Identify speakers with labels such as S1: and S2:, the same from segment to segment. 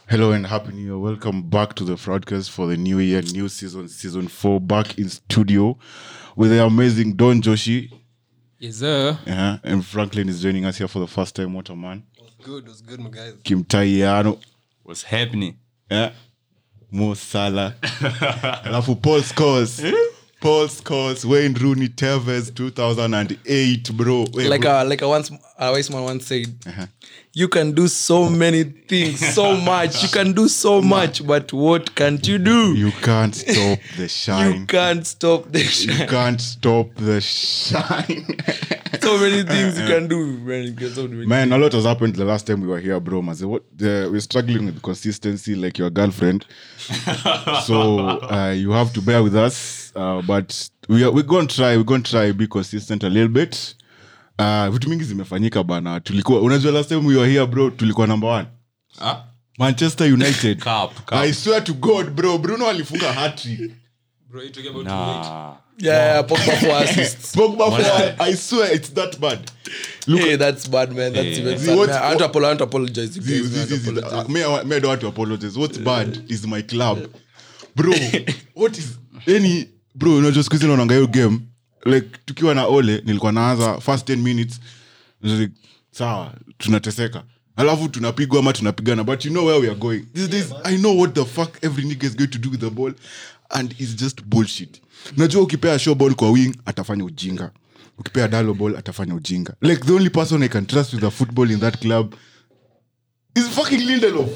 S1: Hello and happy new year. Welcome back to the broadcast for the new year, new season 4, back in studio with the amazing Don Joshi.
S2: Yes, sir.
S1: And Franklin is joining us here for the first time. What a man.
S3: What's good, my guys?
S1: Kim Tayano.
S4: What's happening?
S1: Mo Salah. Alafu Paul Scholes, Wayne Rooney, Tevez, 2008, bro. Wait,
S3: Like
S1: bro.
S3: a wise man once said, you can do so many things, so much. You can do so much, but what can't you do?
S1: You can't stop the shine.
S3: You can't stop the
S1: You
S3: shine.
S1: can't stop the shine.
S3: So many things you can do, man. You can so many
S1: Man, a lot has happened the last time we were here, bro. We're struggling with consistency like your girlfriend. So you have to bear with us. But we're going to try be consistent a little bit. Vitu mingi zimefanyika bana. Unajua last time we were here, bro, tulikuwa number 1. Manchester United.
S4: Cup.
S1: I swear to God, bro, Bruno alifunga hat-trick.
S2: Bro, you talking about
S4: Nah.
S3: Yeah, Pogba for assists.
S1: Pogba for, I swear it's that bad.
S3: Hey, that's bad, man. That's even sad.
S1: What-
S3: Man, I want to apologize. You guys. I want to apologize.
S1: Me, I don't want to apologize. What's bad is my club. Bro, what is any... Bro, unajua siku hizi naonanga hiyo game. Like, tukiwa na Ole, nilikuwa naanza first 10 minutes. Like, sawa, tunateseka. Alafu tunapigwa ama tunapigana. But you know where we are going. These days, I know what the fuck every nigga is going to do with the ball. And it's just bullshit. Unajua ukipea show ball kwa wing, atafanya ujinga. Ukipea Dalo ball, atafanya ujinga. Like, the only person I can trust with the football in that club is fucking Lindelof.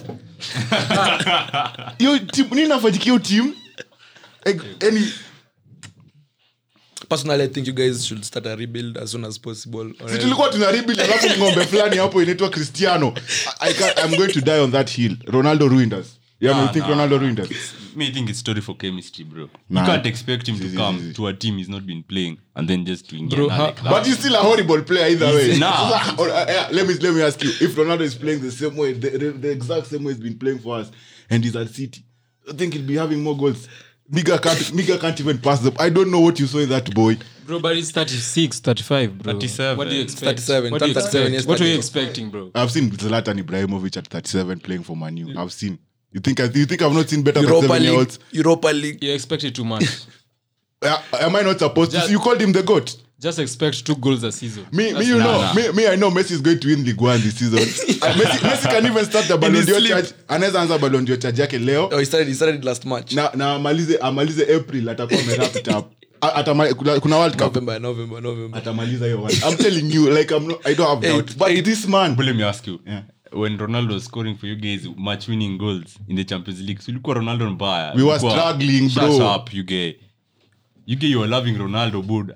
S1: Yo team, nini nafajikia hiyo team? Any
S3: Personally, I think you guys should start a rebuild as soon as possible.
S1: si tulikuwa tuna rebuild alafu ngombe fulani hapo inaitwa Cristiano. I'm going to die on that hill. Ronaldo ruined us. Yeah, you think Ronaldo ruined us?
S4: Me, I think it's story for chemistry, bro.
S1: Nah.
S4: You can't expect him to come to a team he's not been playing and then just to engage.
S2: Bro,
S4: like that.
S1: But he's still a horrible player either way.
S4: Nah.
S1: Let me ask you, if Ronaldo is playing the same way, the exact same way he's been playing for us, and he's at City, I think he'll be having more goals. Miga can't even pass them. I don't know what you saw in that boy.
S2: Bro, but it's 36, 35, bro.
S4: 37.
S2: What do you expect?
S3: 37.
S2: What do you
S3: 37
S2: expect? What are you
S3: 37.
S2: expecting, bro?
S1: I've seen Zlatan Ibrahimovic at 37 playing for Man U. I've seen. You think I've not seen better
S3: Europa
S1: than 7 year
S3: League.
S1: olds?
S3: Europa League.
S2: You expected too much.
S1: Am I not supposed to? You called him the GOAT.
S2: Just expect 2 goals a season.
S1: Me, I know Messi is going to win Ligue 1 this season. Messi can even start the Ballon d'Or charge. Anaweza anza Ballon d'Or charge yake leo.
S3: Oh, he started last match.
S1: Na amalize April atakuwa amewrap it up. Kuna World Cup.
S3: November.
S1: Atamaliza hiyo one. I'm telling you, like I don't have doubt. But this man,
S4: But let me ask you.
S1: Yeah.
S4: When Ronaldo was scoring for you guys match winning goals in the Champions League, so ulikuwa Ronaldo mbaya.
S1: We were
S4: Ulikuwa,
S1: struggling, bro.
S4: Shut up, you gay. You were loving Ronaldo, Buddha.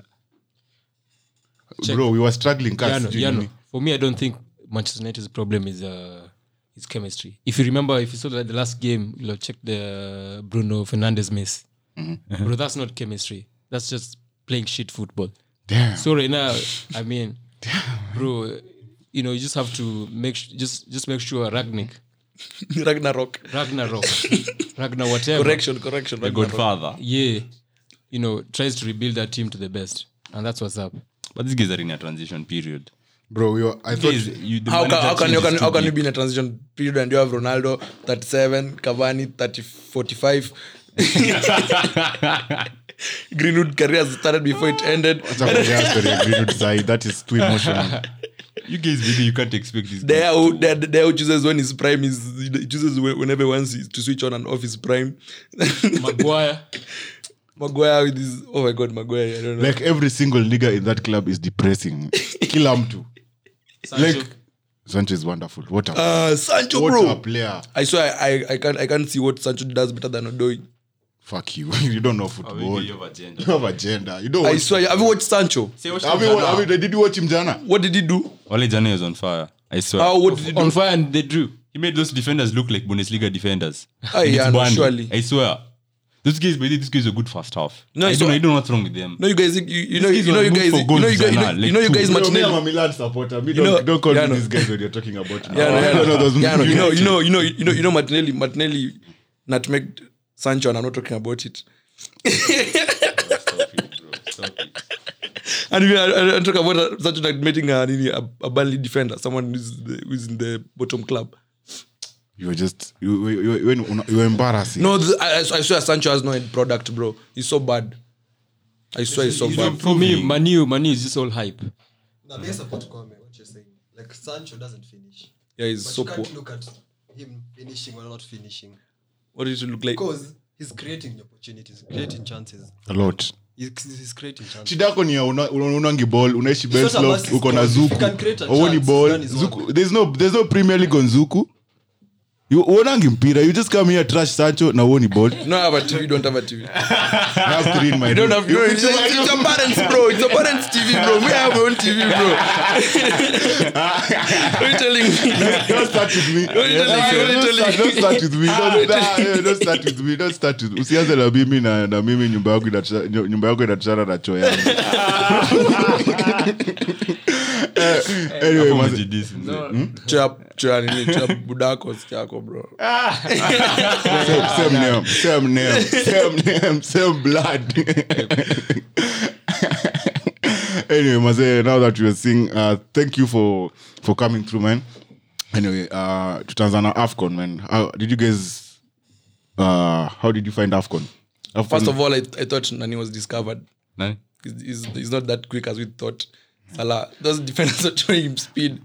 S1: bro, we were struggling.
S2: Yano. For me, I don't think Manchester United's problem is chemistry. If you remember, if you saw the last game, you'll check the Bruno Fernandes miss. Bro, that's not chemistry. That's just playing shit football.
S1: Damn.
S2: So right now, I mean, bro, you know, you just have to just make sure
S3: Ragnarok.
S2: Ragnar whatever.
S3: Correction.
S4: The
S3: Ragnarok.
S4: Godfather.
S2: Yeah, you know, tries to rebuild that team to the best, and that's what's up.
S4: But these guys are in a transition period.
S1: Bro, I thought
S4: Guys, the
S3: How
S4: manager
S3: can
S4: change is too
S3: you
S4: big.
S3: be in a transition period and you have Ronaldo 37, Cavani 45? Greenwood career started before it ended.
S1: that is too emotional.
S4: You guys, really, you can't expect this.
S3: There who chooses when his prime is, he chooses whenever he wants to switch on and off his prime. Maguire with his, oh my god, Maguire, I don't know.
S1: Like every single nigga in that club is depressing. Kila mtu. Like Sancho is wonderful. What a
S3: Sancho,
S1: what
S3: bro.
S1: a player.
S3: I swear I can't see what Sancho does better than Odoi.
S1: Fuck you. You don't know football.
S4: You have agenda.
S1: You have agenda. You don't
S3: I
S1: watch.
S3: swear, have you watched Sancho?
S1: Did you watch him jana?
S3: What did he do?
S4: Ole Jane was on fire. I swear.
S3: What did he do?
S2: On fire, and they drew.
S4: He made those defenders look like Bundesliga defenders.
S3: Aye, yeah,
S4: It's
S3: no,
S4: Burnley.
S3: surely.
S4: I swear. These guys are good first half.
S3: No,
S4: I
S3: it's
S4: don't
S3: not-
S4: know what's wrong with them.
S3: No, you guys, you know,
S4: These
S3: you know, you
S4: guys
S3: guys,
S4: look for
S3: you know,
S4: goals,
S3: you guys,
S4: Zana,
S3: you know, you
S4: like
S3: guys,
S1: Me, I'm
S3: Martinelli.
S1: a Milan supporter. Me,
S3: know-
S1: don't call
S3: yeah,
S1: me
S3: no.
S1: these guys when you're talking about now.
S3: Yeah,
S1: I don't know those
S3: you know, Martinelli nutmegged Sancho, and I'm not talking about it.
S4: Stop it.
S3: And I'm talking about Sancho nutmegging a Burnley defender, someone who's in the bottom club.
S1: you're just you're embarrassing.
S3: No, I swear Sancho has no end product, bro. He's so bad. I swear he's so bad.
S2: For me, Manu is just all hype.
S5: Now, there's support comment, what you're saying. Like, Sancho doesn't finish.
S3: Yeah, he's
S5: But
S3: so
S5: you
S3: poor.
S5: can't look at him finishing or not finishing.
S3: What does it look like?
S5: Because he's creating opportunities, creating chances.
S1: A lot.
S5: He's creating chances.
S1: Shida yako ni unangi ball, unaishi Ben
S5: It's not a
S1: Slope,
S5: massive
S1: uko na
S5: goal. If you
S1: Zuku.
S5: can create a
S1: Uoni
S5: chance,
S1: ball.
S5: then it's
S1: Zuku, there's no Premier League on Zuku. You unangi mpira, you just come here trash Sancho na uoni ball.
S3: No, I have a TV. You don't have a TV.
S1: I have 3 in my
S3: You don't
S1: room.
S3: have. No, it's your parents, bro. It's your parents' TV, bro. We have our own TV, bro. What are you telling me?
S1: Don't start with me. Don't start with me. Don't start with me. Don't start with me. Usianze na mimi na mimi nyumba yangu inatashana na choo yangu. Anyway,
S3: Chua budako sikiako, bro.
S1: Same blood. Anyway, Maze, now that you are seeing, thank you for coming through, man. Anyway, to Tanzania AFCON, man. How did you find AFCON?
S3: First of all, I thought Nani was discovered.
S4: Nani?
S3: He's not that quick as we thought. Salah, those defenders are showing him speed.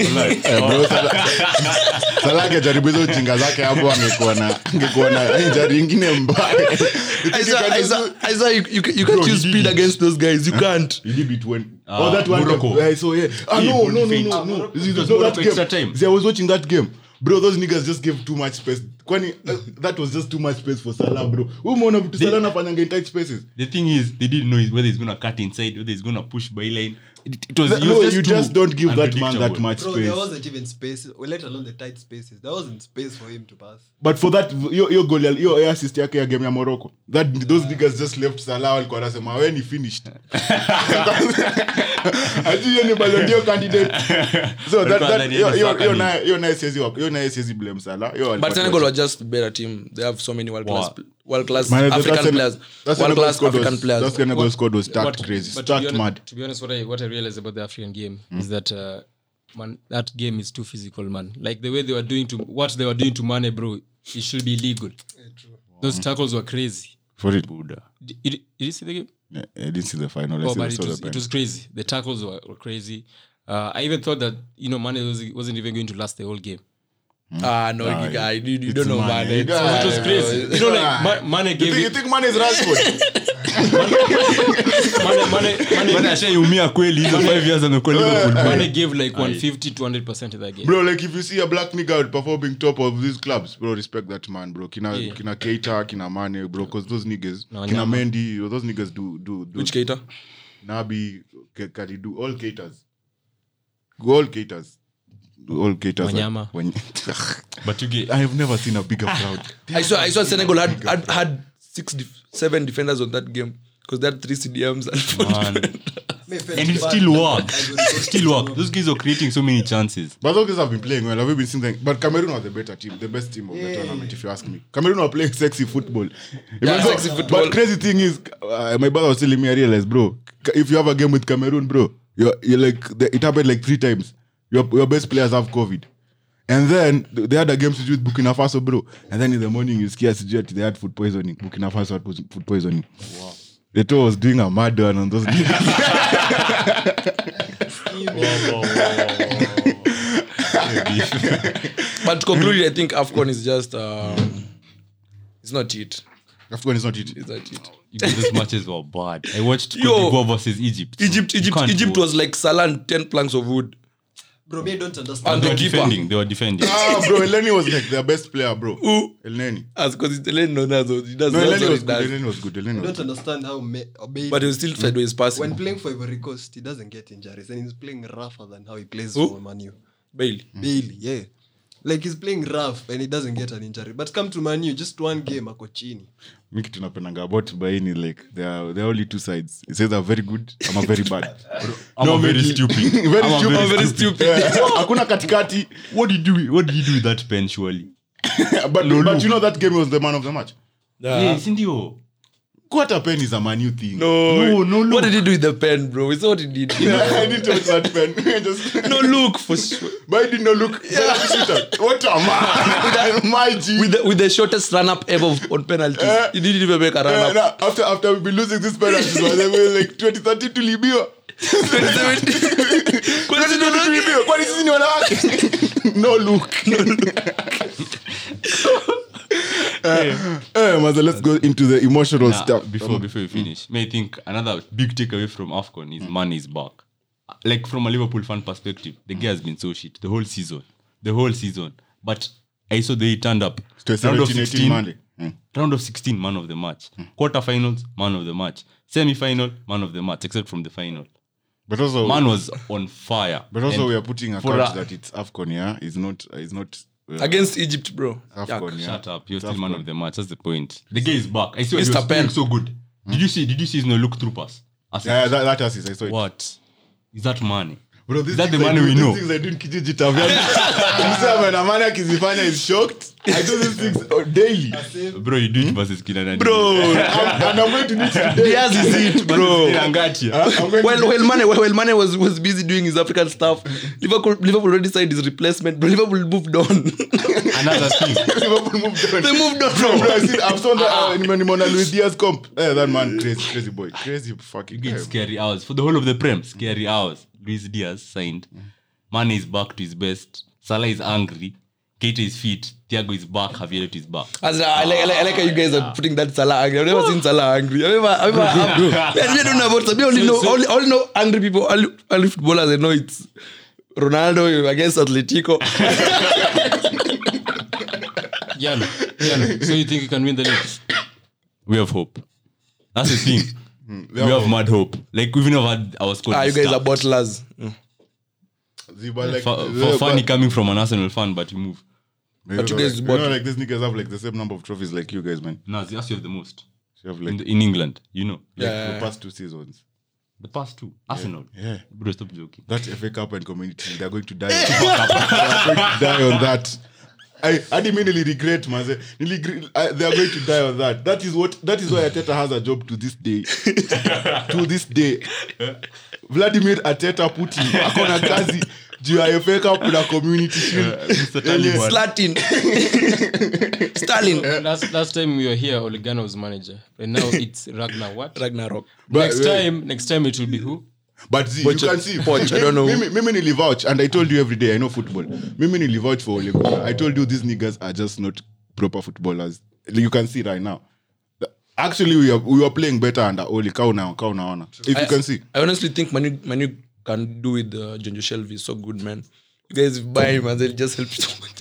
S1: Salah angejaribu hizo jinga zake hapo angekuwa na injury nyingine mbaya.
S3: I saw you can't use speed against those guys. You can't.
S1: You did it when that one
S4: Morocco.
S1: I saw no. This is not that
S4: extra
S1: game.
S4: time.
S1: See, I was watching that game. Bro, those niggas just gave too much space. Kwani that was just too much space for Salah, bro. Umeona vitu Salah anafanyanga in tight spaces.
S4: The thing is, they didn't know whether he's gonna cut inside, whether he's gonna push byline. It was
S1: No, you just don't give that man that
S4: unpredictable.
S1: much
S5: Bro, there
S1: space.
S5: wasn't even space, let alone the tight spaces. There wasn't space for him to pass.
S1: But for that, your goal, your assist yake ya game ya Morocco, those niggas just left Salah walikuwa wanasema when he finished. Ati yeye ni Ballon d'Or candidate. So that you're nice as blame Salah.
S3: But Senegal were just a better team. They have so many world class
S1: Man,
S3: African players. World class African players.
S1: That Senegal squad was stacked crazy,
S2: But
S1: stacked mad.
S2: To be honest, what I realized about the African game is that that game is too physical, man. Like the way they were doing to Mane, bro, it should be illegal. Those tackles were crazy.
S1: For it,
S2: Did you see the game?
S1: I didn't see the final.
S2: But it was crazy. The tackles were crazy. I even thought that Mane wasn't even going to last the whole game.
S3: You don't know, man.
S1: It
S2: was crazy. Mane gave
S1: you think Mane is Rashford?
S4: Mane ashaumia kweli hizo 5 years amekuwa Liverpool.
S2: Mane gave like 150-200% of that game.
S1: Bro, like if you see a black nigga performing top of these clubs, bro, respect that man, bro. Kina Keita, Kina Mane, bro, because those niggas, Kina Mendy, those niggas do.
S3: Which Keita?
S1: Nabi, Karidu, all Keitas. All Keitas.
S2: Wanyama.
S4: But you get
S1: I have never seen a bigger crowd.
S3: I saw Senegal had 7 defenders on that game because they had 3 CDMs and 4 defenders.
S4: and it still work. Those guys are creating so many chances.
S1: But those guys have been playing well. I've been seeing them. But Cameroon was the better team, the best team of the tournament, if you ask me. Cameroon were playing sexy football.
S3: Sexy football.
S1: But crazy thing is, my brother was telling me, I realized, bro, if you have a game with Cameroon, bro, you're like, it happened like 3 times. Your best players have COVID. And then they had a game with Burkina Faso, bro. And then in the morning, you scare they had food poisoning. Burkina Faso had food poisoning. Wow. Eto'o was doing a mad one on those niggas.
S3: But to conclude, I think AFCON is just it's not it.
S1: AFCON is not it.
S3: It's not it.
S4: Those matches were bad. I watched Cote d'Ivoire versus Egypt.
S3: Egypt was like Salah and 10 planks of wood.
S5: Bro, me, I don't understand.
S3: And
S4: They
S3: the
S4: were
S3: keeper.
S4: defending.
S1: Bro, Elneny was like their best player, bro.
S3: Who?
S1: Elneny.
S3: As because it's Eleni Nonazo. He does
S1: No,
S3: that's
S1: Elneny
S3: what
S1: was
S3: he
S1: good.
S3: does.
S1: Elneny was good. Elneny
S5: I
S1: was
S5: don't
S1: good.
S5: understand how Bailey,
S3: But he was still sideways passing.
S5: when playing for Ivory Coast, he doesn't get injuries and he's playing rougher than how he plays
S3: Who?
S5: for Manu.
S3: Bailey.
S5: Bailey, yeah. Like he's playing rough and he doesn't get an injury. But come to Manu, just one game, ako chini.
S1: Mi kitu napendanga about Baini, like there are only 2 sides. It says I'm very good, I'm a very bad.
S4: I'm very stupid.
S1: very stupid. Hakuna katikati.
S4: What did you do with that pen, surely?
S1: But you know that game was the man of the match.
S4: Yeah, sindio.
S1: quarter pen is a Man U thing.
S3: No. What did he do with the pen, bro? It's what he did.
S1: I didn't touch that pen. Just
S3: No look for sure.
S1: but I did not look. What a man! My G.
S3: With the shortest run up ever on penalties. He didn't even make a run up.
S1: After we've been losing this penalties, they were like 2030 to Libya. 2030 to Libya. What is in your life? No look. Maza, let's go into the emotional stuff.
S4: Before we finish, may I think another big takeaway from AFCON is Mane is back. Like from a Liverpool fan perspective, the guy has been so shit the whole season. But I saw they turned up. Round of 16, round of 16, man of the match. Quarterfinals, man of the match. Semi-final, man of the match, except from the final.
S1: But also,
S4: Man was on fire.
S1: But also,
S4: And
S1: we are putting a
S4: for
S1: couch that it's AFCON, yeah? It's not
S3: Against Egypt, bro.
S1: AFCON, yeah.
S4: Shut up. You're
S1: It's
S4: still man
S1: AFCON.
S4: of the match. That's the point. The guy is back. I see what he
S3: Mr.
S4: was
S3: Pen.
S4: doing so good. Did you see his no look through pass?
S1: Yeah, that assist, I saw it.
S4: What? Is that money?
S1: Bro,
S4: Is that the money we know?
S1: These things I do in Kijiji Taviani. When a man akizifanya is shocked. I do these things daily.
S4: Bro, you do it versus Kinana.
S3: Bro,
S1: And I'm going to do it today.
S3: Diaz is it, bro.
S1: I'm going to
S3: While Mane was busy doing his African stuff, Liverpool already signed his replacement, but Liverpool moved on.
S4: Another thing.
S1: Liverpool moved on.
S3: They moved on
S1: Bro,
S3: from
S1: I've seen that Nimona Luis Diaz comp. That man, crazy boy. Crazy fucking guy.
S4: It's scary hours. For the whole of the Prem, scary hours. Luis Diaz signed. Mane is back to his best. Salah is angry. Keita is fit. Thiago is back. Javier is back.
S3: I like how you guys are putting that Salah angry. I've never seen Salah angry. I don't know about Salah. I only know angry people. Only footballers I know it's Ronaldo against Atletico.
S2: Yano. So you think you can win the league?
S4: We have hope. That's the thing. We have mad hope. Like, we've never had our squad.
S3: You guys are bottlers.
S4: For funny coming from an Arsenal fan, but you move.
S3: But you guys
S1: like these niggas have like the same number of trophies like you guys, man.
S4: No, they actually have the most.
S1: You have like
S4: In England, you know.
S1: the past 2 seasons.
S4: The past two. Arsenal.
S1: Yeah.
S4: Bro, stop joking.
S1: That FA Cup and Community, they're going to die. They're going to die on that. I didn't really regret, man. They are going to die on that. That is why Arteta has a job to this day. To this day. Vladimir Arteta Putin akona kazi juu ya FA Cup na Community Shield.
S3: Stalin.
S2: Last time we were here, Ole Gunnar was manager. And now it's Ragnar what?
S3: Ragnarok.
S2: Next time it will be who?
S1: But see, you can see.
S3: Poch, I don't know.
S1: Mimi nili vouch, and I told you every day, I know football. Mimi nili vouch for Ole Gunnar. I told you these niggas are just not proper footballers. You can see right now. Actually, we are playing better under Ole. Kauna. If you can see.
S3: I honestly think Manu can do with Jonjo Shelvey. So good, man. You guys buy him and they'll just help so much.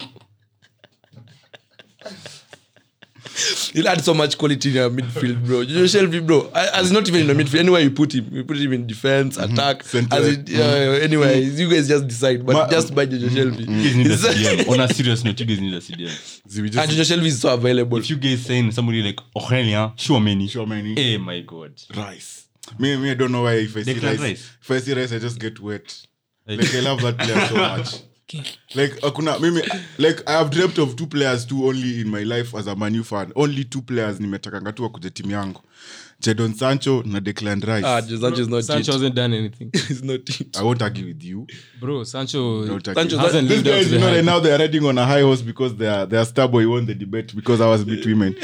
S3: He'll add so much quality in your midfield, bro. Jonjo Shelvey, bro. As not even in the midfield. Anywhere you put him in defense, attack. Anyway, you guys just decide. But just buy Jonjo Shelvey.
S4: You guys need a CDM. On a serious note, you guys need a CDM.
S3: And Jonjo Shelvey is so available.
S4: If you guys saying somebody like Aurelien,
S1: Tchouaméni.
S4: hey my God.
S1: Rice. Me, I don't know why if I see
S4: Declan
S1: Rice.
S4: Rice.
S1: If I see Rice, I just get wet. Like I love that player so much. Like I have dreamt of 2 players too only in my life as a Man U fan. Only 2 players nimetakanga tu wakuje timu yangu. Jadon Sancho na Declan Rice.
S3: Sancho's not
S2: Sancho
S3: it.
S2: hasn't done anything.
S3: He's not it.
S1: I won't argue with you.
S2: Bro, Sancho
S1: Don't argue.
S3: Sancho-
S2: hasn't
S1: These
S2: lived up to
S1: guys,
S2: the hype.
S1: right now they are riding on a high horse because their star boy won the debate because I was beat women.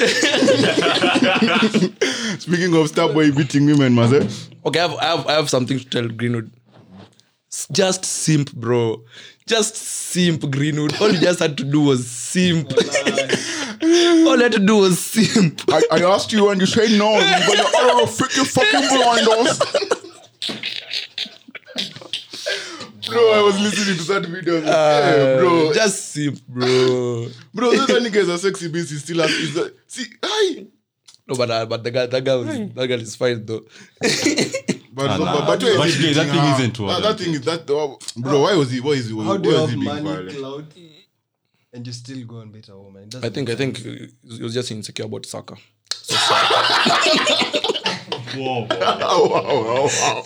S1: Speaking of star boy beating women, Maze.
S3: Okay, I have something to tell Greenwood. Just simp, bro. Just simp, Greenwood. All you just had to do was simp. All you had to do was simp.
S1: I asked you and you said no, but you're all freaking fucking blinders. Bro, I was listening to that video. Bro.
S3: Just simp, bro.
S1: Bro, those niggas are sexy beasts. He still has. See, hi.
S3: No, but that girl is fine though.
S1: But
S4: But that thing isn't what-
S1: that thing is that. Bro, why is he
S5: How do you
S1: why is
S5: have
S1: he being
S5: money,
S1: violent?
S5: clout, and you still go and beat a woman? It
S3: I
S5: doesn't
S3: think
S5: make sense.
S3: he was just insecure about soccer.
S4: Wow.
S1: Wow.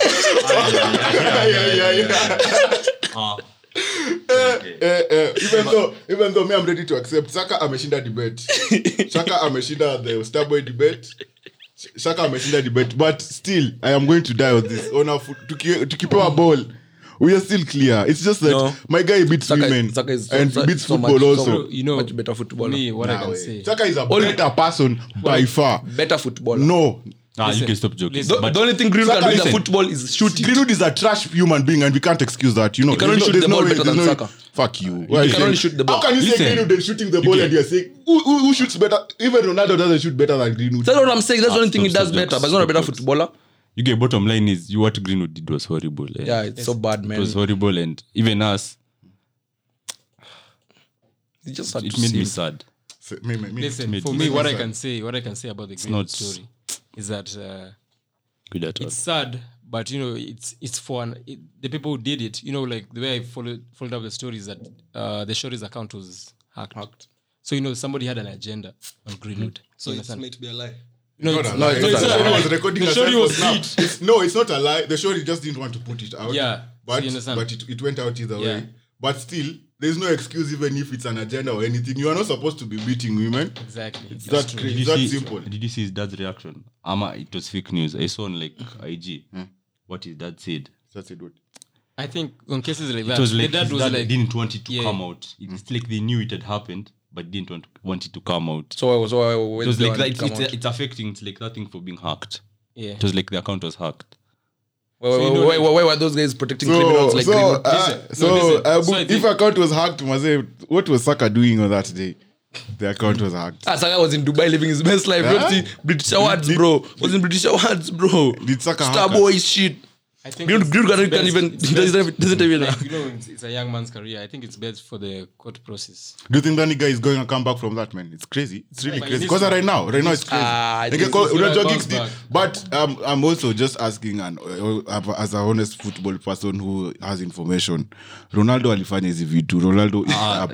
S1: Even though me, I'm ready to accept. Saka ameshinda debate. Saka ameshinda the Starboy debate. Shaka ameshinda debate, but still I am going to die on this. Tukipewa ball, we are still clear. It's just that
S3: No.
S1: my guy beats women and beats football also.
S2: You know,
S3: much better footballer.
S2: me, what I
S1: Nah,
S2: can
S1: way.
S2: say.
S1: Shaka is a better person by far.
S3: Better footballer.
S1: No,
S4: You can stop joking.
S2: listen.
S3: The only thing Greenwood can do in the
S1: Saka,
S3: football is shoot it.
S1: Greenwood is a trash human being, and we can't excuse that. You know,
S3: can only shoot the ball better than Saka.
S1: Fuck you.
S3: He can only shoot the ball.
S1: How can you say
S4: Listen.
S1: Greenwood is shooting the ball and you're saying who shoots better? Even Ronaldo doesn't shoot better than Greenwood.
S3: That's what I'm saying. That's the only thing he
S4: stop
S3: does better.
S4: jokes.
S3: But he's not a better
S4: Stop jokes.
S3: footballer.
S4: You get bottom line is what Greenwood did was horrible.
S3: Yeah, it's so bad,
S4: It
S3: man.
S4: was horrible, and even us,
S3: He just had
S4: it
S3: to
S4: made me
S3: see.
S4: sad.
S2: Listen,
S4: made
S2: for
S4: me
S2: me, what I
S1: sad.
S2: can say about the Greenwood
S4: not-
S2: story is that
S4: Good at all.
S2: it's sad, but you know, it's for the people who did it. You know, like the way I followed up the story is that the Shorty's account was hacked. So you know, somebody had an agenda on Greenwood.
S5: So
S2: You
S5: it's
S2: understand?
S5: meant to be a lie.
S2: No,
S1: Not
S2: it's
S1: a
S2: not.
S1: lie.
S3: it's
S1: The
S3: not a
S1: Shorty
S3: lie.
S1: was recording
S2: The
S1: herself
S2: Shorty
S1: for
S2: was
S1: Snap.
S2: lit.
S1: No, it's not a lie. The Shorty just didn't want to put it out.
S2: Yeah, so
S1: But
S2: you understand?
S1: it went out either
S2: Yeah.
S1: way. But still, there's no excuse even if it's an agenda or anything. You are not supposed to be beating women.
S2: Exactly.
S1: It's
S2: That's
S1: that
S2: true.
S1: crazy.
S4: Did
S1: It's
S4: you
S1: that
S4: see?
S1: simple.
S4: Did you see his dad's reaction? It was fake news. I saw on like IG what his dad said.
S1: That's it. What?
S2: I think on cases like that,
S4: It was like
S2: the dad
S4: his
S2: was
S4: dad
S2: like,
S4: didn't want it to
S2: Yeah.
S4: come out. It's like they knew it had happened, but didn't want it to come out.
S3: So
S4: It was like that.
S3: come out.
S4: It's affecting. It's like that thing for being hacked.
S2: yeah.
S4: It was like the account was hacked.
S3: Why were those guys protecting criminals like Greenwood?
S2: So I think-
S1: if account was hacked, Maze, what was Saka doing on that day? The account was hacked.
S3: Saka was in Dubai living his best life.
S1: Huh?
S3: Don't see British awards, bro. Was in British awards, bro.
S1: Did Saka hack
S3: Starboy shit.
S2: I think
S3: Greenwood
S2: it's
S3: can't even.
S2: best-
S3: He doesn't even.
S2: like, you know, it's a young man's career. I think it's best for the court process.
S1: Do you think that nigga is going to come back from that, man? It's crazy. It's really
S2: But
S1: crazy.
S2: he
S1: Because
S2: needs to-
S1: right now it's crazy.
S3: I
S1: Nigga
S3: think
S1: call-
S2: he's gonna
S1: unajua
S2: bounce
S1: gigs di-
S2: back.
S1: But I'm also just asking, as a honest football person who has information, Ronaldo alifanya hizi vitu. Ronaldo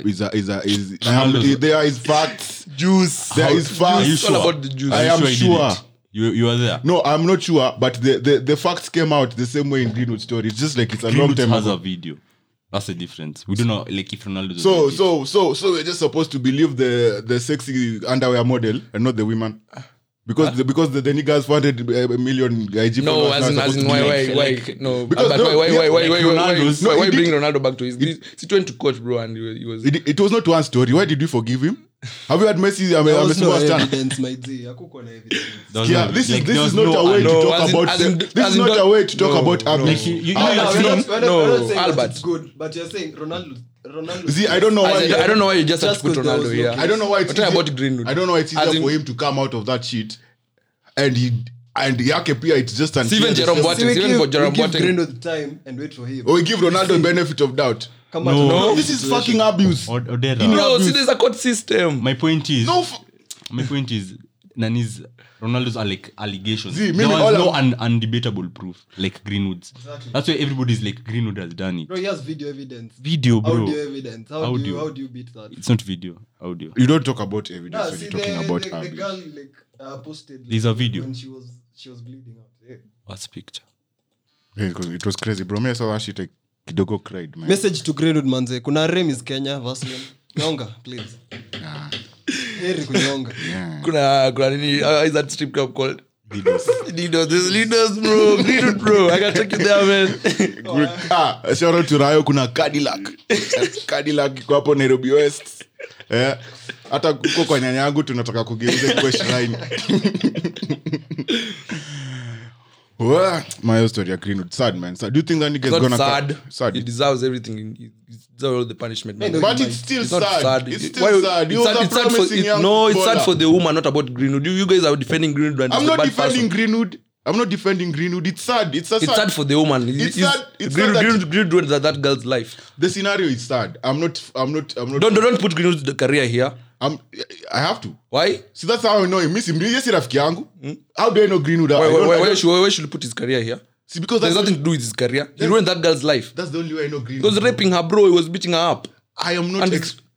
S1: there is facts, juice. There is facts.
S3: It's all about the juice.
S1: I am
S4: he did
S1: sure.
S4: it? You were there.
S1: No, I'm not sure, but the facts came out the same way in Greenwood's story. It's just like it's a long
S4: Greenwood
S1: time
S4: has
S1: ago.
S4: a video. That's the difference. We don't know, like if Ronaldo. does
S1: So
S4: it.
S1: we're just supposed to believe the sexy underwear model and not the women. Because the niggas wanted a million IG
S3: No,
S1: followers
S3: as
S1: now
S3: in
S1: supposed to
S3: why
S1: be-
S3: no?
S1: Because
S3: But
S1: no,
S3: why
S1: yeah, like
S4: Ronaldo's-
S1: No,
S3: why
S1: he
S3: bring
S1: did-
S3: Ronaldo back to his? He went to court, bro, and he was.
S1: It was not one story. Why did we forgive him? Have you had Messi?
S5: There was no
S1: Messi
S5: evidence, my G. Hakukuwa na evidence.
S4: There was
S1: Yeah,
S4: no-
S1: this
S4: like,
S1: is
S4: there was
S1: not
S4: no-
S1: a way to
S3: no,
S1: talk
S3: as in-
S1: about.
S3: as in-
S1: This
S3: as
S1: is
S3: in
S1: not a
S3: don't-
S1: way to talk
S3: no,
S1: about
S3: no.
S1: abuse.
S4: you
S5: No,
S4: know,
S5: we're not saying that
S3: Albert.
S5: it's good, but you're saying Ronaldo.
S1: See, I don't know why.
S3: I don't know why you just had to put
S5: 'cause there was
S3: Ronaldo
S5: no
S3: here.
S5: case.
S1: I don't know why it's
S3: We're talking
S1: easier-
S3: about Greenwood.
S1: I don't know why it's
S3: As
S1: easier
S3: in-
S1: for him to come out of that shit, and yake pia it's just unfair.
S3: Steven Jerome
S1: Just-
S3: Boateng. Even for Jerome
S5: give
S3: Boateng.
S5: Greenwood time and wait for him.
S1: Or we give Ronaldo the benefit of doubt.
S5: Come back
S4: No.
S5: to
S1: No,
S5: the
S1: this is
S5: situation.
S1: fucking abuse.
S4: Odera.
S3: No, see, there's a court system.
S4: My point is.
S1: No,
S4: My point is, Nani's Ronaldo's are like allegations.
S1: See,
S4: There
S1: maybe
S4: was
S1: all
S4: no
S1: I'm-
S4: undebatable proof like Greenwood's.
S5: Exactly.
S4: That's why everybody's like Greenwood has done it.
S5: Bro, he has video evidence.
S4: Video, bro.
S5: Audio evidence. How do you beat that?
S4: It's not video, audio.
S1: you don't talk about evidence
S5: Nah,
S1: when
S5: see,
S1: you're talking about
S5: the
S1: abuse.
S5: girl posted.
S4: There's a video.
S5: when she was bleeding out. Yeah.
S4: What's picture?
S1: Yeah, it was crazy, bro. Me I saw that shit like kidogo cried, man.
S5: Message to Greenwood manze. Kuna Rem is Kenya, Vaseline. Nyonga, please. Heri kunyonga.
S3: Kuna nini? How is that strip club called? Leaders. There's leaders, bro. Greenwood, bro. I can take you there, man.
S1: Shout out to Rayo, kuna Cadillac. Cadillac iko hapo Nairobi West. Hata kuko kwa nyanya yangu tunataka kugeuza kwa shrine. Well, my story of Greenwood. Sad, man. Sad. Do you think that nigga is
S3: It's
S1: gonna
S3: not sad.
S1: Sad.
S3: He deserves everything. He deserves all the punishment. Man.
S5: No,
S1: But
S5: he
S1: it's still
S3: It's not
S1: sad.
S3: sad.
S1: It's
S3: It-
S1: still
S3: why-
S1: sad. He
S3: it's
S1: was
S3: sad-
S1: a
S3: it's sad for
S1: promising young
S3: no. It's sad
S1: footballer.
S3: for the woman, not about Greenwood. You guys are defending Greenwood. And
S1: I'm
S3: he's a
S1: not
S3: bad
S1: defending
S3: person.
S1: Greenwood. I'm not defending Greenwood. It's sad. It's a
S3: It's sad for the woman.
S1: It's
S3: He's-
S1: sad- it's sad
S3: Greenwood,
S1: that-
S3: Greenwood ruined that girl's life.
S1: The scenario is sad. I'm not.
S3: Don't put Greenwood's career here.
S1: I have to.
S3: Why?
S1: See, that's how I know him. Miss him. Yes, rafiki yangu. How do I know Greenwood? I don't- I don't-
S3: Why should he put his career here?
S1: See, because
S3: There's
S1: that's
S3: nothing to do with his career. He ruined that girl's life.
S1: the only way I know
S3: He
S1: Greenwood.
S3: was raping her, bro. He was beating her up.
S1: I am not.
S3: And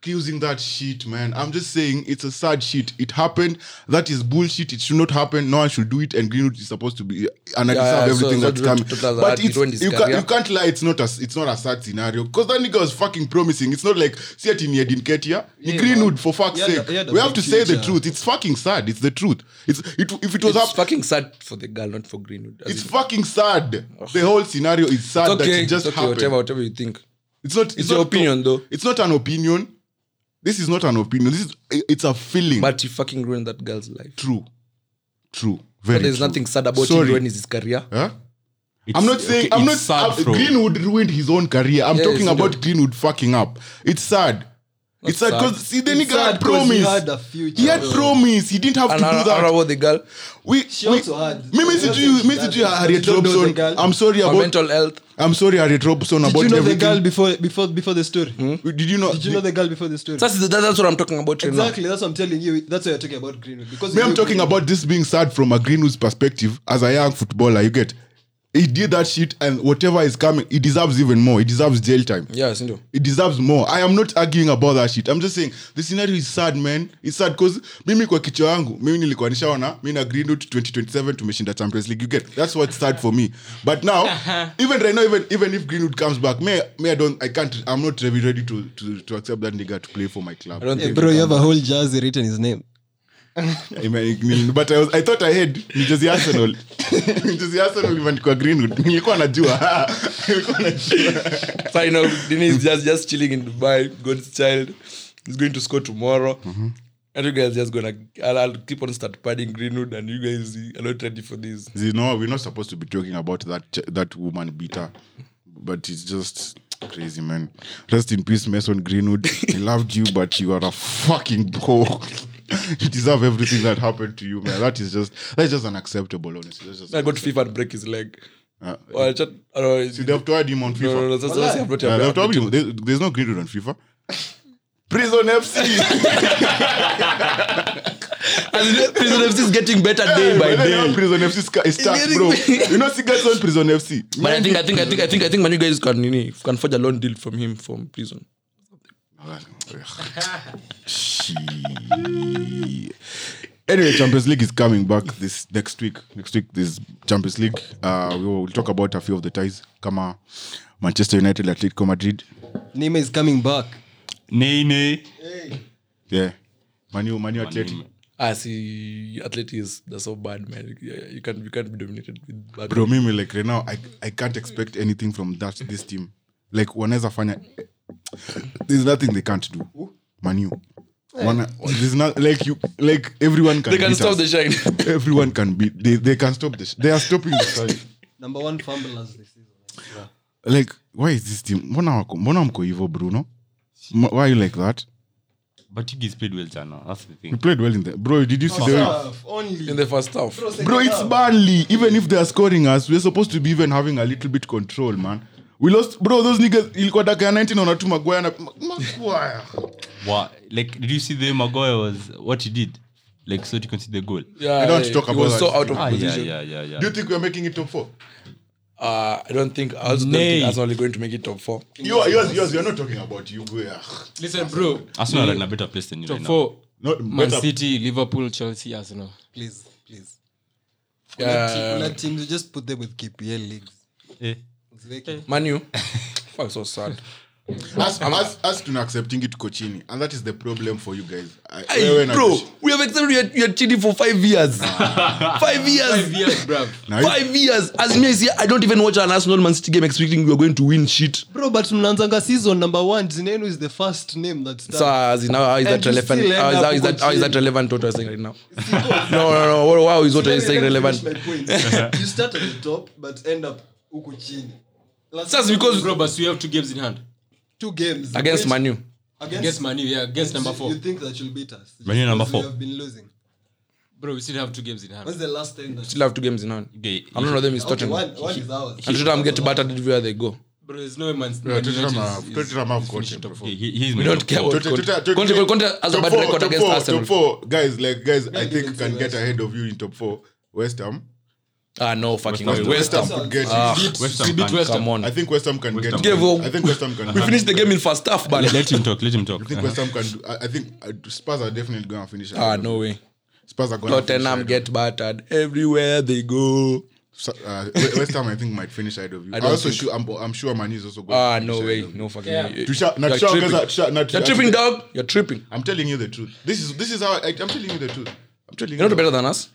S1: accusing that shit, man. I'm just saying it's a sad shit. It happened. That is bullshit. It should not happen. No one should do it. And Greenwood is supposed to be and I deserve everything that's coming. But you can't lie. It's not a sad scenario because that nigga was fucking promising. It's not like see it in Nketiah. Greenwood for fuck's sake. We have to say the truth. It's fucking sad. It's the truth. If it was
S3: fucking sad for the girl, not for Greenwood.
S1: It's fucking sad. The whole scenario is sad that it just happened.
S3: Whatever you think.
S1: It's not.
S3: It's your opinion, though.
S1: It's not an opinion. This is not an opinion. It's a feeling.
S3: But you fucking ruined that girl's life.
S1: True. Very
S3: but there's
S1: true.
S3: nothing sad about him ruining his career.
S1: Huh? I'm not saying. Greenwood ruined his own career. I'm talking about Greenwood fucking up. It's sad. It's sad because see the nigga had promise.
S5: He had a future.
S1: He had promise. He didn't have to do that.
S3: How about the girl?
S5: She also had.
S1: Harriet Robson. I'm sorry about
S3: mental health.
S1: I'm sorry, Harriet Robson.
S5: Did
S1: about
S5: you know
S1: everything.
S5: the girl before the story?
S1: Did you know?
S5: Did you know the girl before the story?
S3: That's what I'm talking about.
S5: Exactly. That's what I'm telling you. That's why you're talking about Greenwood. Because
S1: I'm talking about this being sad from a Greenwood's perspective as a young footballer. You get. He did that shit and whatever is coming, he deserves even more. He deserves jail time.
S3: Yeah, Sindo.
S1: He deserves more. I am not arguing about that shit. I'm just saying the scenario is sad, man. It's sad because mimi kwa kichwa yangu, mimi nilikuwa nishaona, mimi na Greenwood 2027 tumeshinda Champions League. You get. That's what's sad for me. But now, even right now, even if Greenwood comes back, I'm not ready to accept that nigga to play for my club.
S3: I don't think
S5: bro, you have a whole jersey written his name.
S1: But I thought I had Jersey Arsenal even kwa Greenwood nilikuwa najua
S3: so you know Dini is just chilling in Dubai, God's child. He's going to score tomorrow. And you guys just gonna I'll keep on start padding Greenwood and you guys are not ready for this.
S1: You know, we're not supposed to be talking about that woman beater, but it's just crazy, man. Rest in peace, Mason Greenwood. I loved you, but you are a fucking bro. You deserve everything that happened to you, man. That's just unacceptable, honestly.
S3: I got FIFA and break his leg.
S1: See, they have to add him on FIFA.
S3: No, that's what
S1: they have to add him. There's no Greenwood on FIFA. Prison FC.
S3: Prison FC is getting better day by day.
S1: Prison FC is stuck, bro. You know, Sigas on Prison FC.
S3: But I think man, you guys can forge a loan deal from him from prison.
S1: Anyway, Champions League is coming back this next week. This Champions League. We'll talk about a few of the ties. Kama Manchester United, Atletico Madrid.
S5: Neymar is coming back.
S4: Hey.
S1: Yeah. Manu Atleti.
S3: See, Atleti they're so bad, man. You can't be dominated with bad.
S1: Bro, mimi like right now, I can't expect anything from this team. Like wanaweza fanya. There's nothing they can't do. Manu. There's not like everyone can.
S3: They can stop the shine.
S1: Everyone can beat. They can stop the. They are stopping the shine.
S5: Number 1 fumble as this season. Yeah.
S1: Like, why is this team? Mbona mko hivyo, Bruno? Why are you like that?
S4: But you guys played well, Jana. That's the
S1: We
S4: thing.
S1: played well in the. Bro, did you see the?
S5: Only.
S3: In the first half.
S1: Bro, it's Burnley. Even if they are scoring us, we're supposed to be even having a little bit control, man. We lost, bro. Those niggas. Ilikuwa dakika 19 on Maguire. Maguire.
S4: What? Like, did you see the Maguire was what he did? Like, so to concede the goal.
S3: Yeah,
S1: I don't want to talk
S3: he
S1: about
S3: was
S1: that.
S3: so out of
S4: Yeah.
S3: position.
S1: Do you think we're making it top 4?
S3: I don't think Arsenal going to make it top 4.
S1: Yours. You're not talking about you.
S2: Listen, bro.
S4: Arsenal are in a better place than you
S2: Top
S4: right now.
S2: 4.
S1: Not
S2: Man
S1: better.
S2: City, Liverpool, Chelsea, Arsenal.
S5: Please.
S3: Yeah.
S5: Let teams just put them with KPL leagues.
S4: Eh.
S5: It's vacant.
S3: Manu. Fuck, so sad.
S1: Us to not accepting it Kochini, and that is the problem for you guys.
S3: Bro, we have accepted you're cheating for 5 years. 5 years.
S2: 5 years, bruv.
S3: 5 years. As me as I don't even watch an Arsenal Man City game expecting we are going to win shit.
S5: Bro, but mnanzanga season number 1, Zinenu is the first name that starts.
S3: So as in, how is that
S5: And you
S3: relevant?
S5: still end up
S3: How is that
S5: with
S3: relevant? What I'm saying right now? No. Wow, is what I'm saying relevant?
S5: You start at the top, but end up huku chini.
S3: Just because
S2: Bro, but we have 2 games in hand.
S5: 2 games
S3: against
S5: Which-
S3: Manu.
S2: Against Man U, yeah. Against number 4.
S5: You think that you'll beat us?
S4: Man U number
S5: Because
S4: 4.
S5: We have been losing.
S2: Bro, we still have 2 games in hand.
S5: When's the last time that?
S3: Still have 2 games in hand.
S4: Okay.
S3: I'm not know them is
S5: Okay,
S3: Tottenham.
S5: one is ours.
S3: And Tottenham get battered everywhere they go.
S2: Bro, there's no way Man
S1: Tottenham have
S2: United
S1: content,
S2: is top 4.
S4: He's
S3: We don't care what Conte has a bad record against Arsenal.
S1: Top 4 guys, I
S5: give
S1: think
S5: it
S1: can
S5: to
S1: get
S5: West
S1: ahead of you in top 4. West Ham.
S3: No fucking
S4: West
S3: way.
S4: Ham.
S3: West Ham.
S1: could get it.
S4: West Ham can't.
S3: Come on.
S1: I think West Ham can get it.
S3: Ham.
S1: I think West Ham can.
S3: We finished the game in first half, but
S4: Let him talk.
S1: I think West Ham can do. I think Spurs are definitely going to finish.
S3: no way.
S1: Spurs are going
S3: Tottenham
S1: to
S3: get battered everywhere they go.
S1: West Ham, I think, might finish ahead of you.
S3: I don't
S1: also
S3: think-
S1: sure, I'm sure Man is also going. to
S3: No
S1: finish
S3: way.
S1: ahead of you.
S3: No fucking
S2: Yeah.
S3: way.
S1: You're
S3: You're tripping, dog. You're tripping.
S1: I'm telling you the truth. This is how I'm telling you the truth. I'm telling
S3: You're not better than us.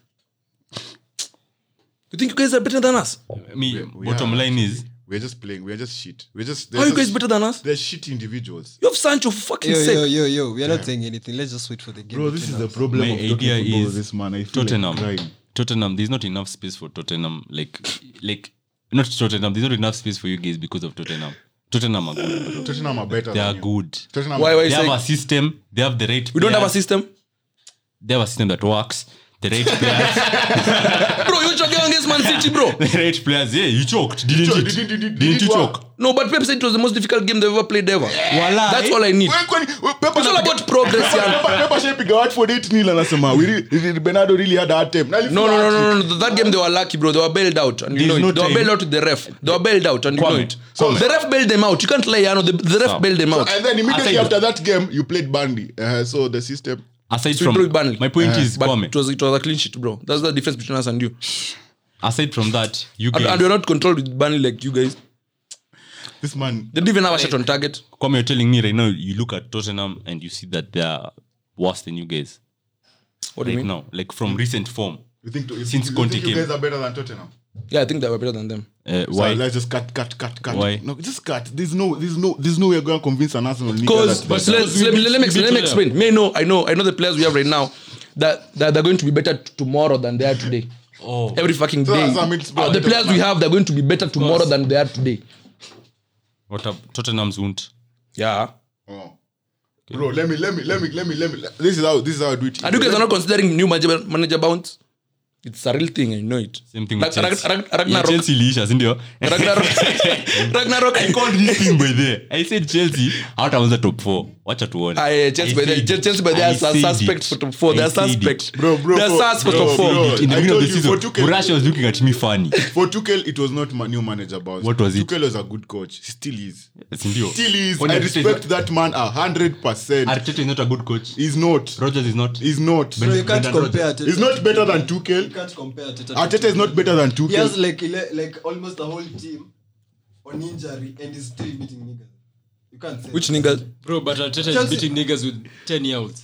S3: You think you guys are better than us?
S4: Bottom line is,
S1: we're just playing. We're just shit.
S3: How are you guys better than us?
S1: They're shit individuals.
S3: You have Sancho for fucking sake.
S5: Yo. We are not saying anything. Let's just wait for the game.
S1: Bro, this is the problem
S4: my
S1: of talking
S4: idea
S1: football with
S4: is
S1: this man. I feel
S4: Tottenham.
S1: like crying.
S4: Tottenham. There's not enough space for Tottenham. Like not Tottenham. There's not enough space for you guys because of Tottenham. Tottenham are good. Bro.
S1: Tottenham are better.
S4: They are
S1: than you.
S4: good.
S1: Tottenham.
S3: Why are you
S4: They have
S3: saying?
S4: a system. They have the right.
S3: We don't have a
S4: players.
S3: system.
S4: They have a system that works. The right players.
S3: Bro, you're choking against Man City, bro.
S4: The right players. Yeah, you choked, didn't you?
S1: Didn't
S4: Didn't you choke?
S3: No, but Pep said it was the most difficult game they've ever played ever. That's all I need. It's all about progress, yeah.
S1: Pepper shapiga Watford 8-0 anasema Bernardo really had a hard time.
S3: No. That game they were lucky, bro. They were bailed out, and you
S4: There's
S3: know
S4: no
S3: it. They were
S4: time.
S3: bailed out with the ref. They were bailed out, and you know
S4: Kwame.
S3: it. So the ref bailed them out. You can't lie, Yano. The ref
S4: Stop.
S3: bailed them out.
S1: And then immediately
S4: Aside-
S1: after that game, you played Burnley. So the system.
S4: Aside
S3: So we
S4: from
S3: played Burnley.
S4: my point is,
S3: But
S4: Kwame.
S3: it was a clean sheet, bro. That's the difference between us and you.
S4: Aside from that, you
S3: And
S4: guys.
S3: we're not controlled with Burnley like you guys.
S1: This man.
S3: They didn't even have a shot on target.
S4: Kwame, you're telling me right now. You look at Tottenham and you see that they are worse than you guys
S3: What do
S4: right
S3: you mean?
S4: now. Like from recent form.
S1: You think
S4: Since
S1: you
S4: Conte
S1: think you
S4: came.
S1: guys are better than Tottenham?
S3: Yeah, I think they were better than them.
S4: Why?
S1: So let's just cut.
S4: Why?
S1: No, just cut. There's no way you're going to convince an Arsenal.
S3: Because let me explain. I know the players we have right now that they're going to be better tomorrow than they are today.
S4: Oh.
S3: Every fucking
S1: So
S3: day.
S1: that's what I mean, it's better
S3: The
S1: than
S3: players we have, they're going to be better tomorrow than they are today.
S4: What up? Tottenham's won't.
S3: Yeah.
S1: Oh. Bro, let me. This is how I do it.
S3: And you guys are not considering new manager bounce? It's a real thing, I know it.
S4: Same thing with Chelsea. Yeah,
S3: Ragnarok.
S4: Chelsea Leisha, sindio?
S3: Ragnarok.
S4: I called this thing by there. I said Chelsea out of the top 4. Watch out one.
S3: Chelsea by they are suspects for top 4. They are suspects.
S1: Bro,
S3: They're suspects for top 4.
S1: bro.
S4: In the
S1: I
S4: beginning of
S1: told
S4: the
S1: you,
S4: season,
S1: for Tuchel-
S4: Murasha was looking at me funny.
S1: For Tuchel, it was not new manager bounce.
S4: What was it?
S1: Tuchel was a good coach. He still is.
S4: Sindio?
S1: Still is.
S4: When
S1: I
S4: Arteta is
S1: respect that man 100%.
S4: Arteta is not a good coach.
S1: He's not.
S4: Rogers is not.
S1: He's not.
S5: So you can't
S4: Brendan
S5: compare
S4: Rodgers.
S5: Arteta.
S1: He's not better than
S5: You
S1: Tuchel.
S5: can't compare Arteta.
S1: Arteta is not better than
S5: He has
S1: Tuchel.
S5: like almost the whole team on injury and he's still beating niggas. You can't say
S3: Which
S5: that.
S3: niggas?
S2: Bro, but Arteta is
S5: Chelsea-
S2: beating niggas with 10-year-olds.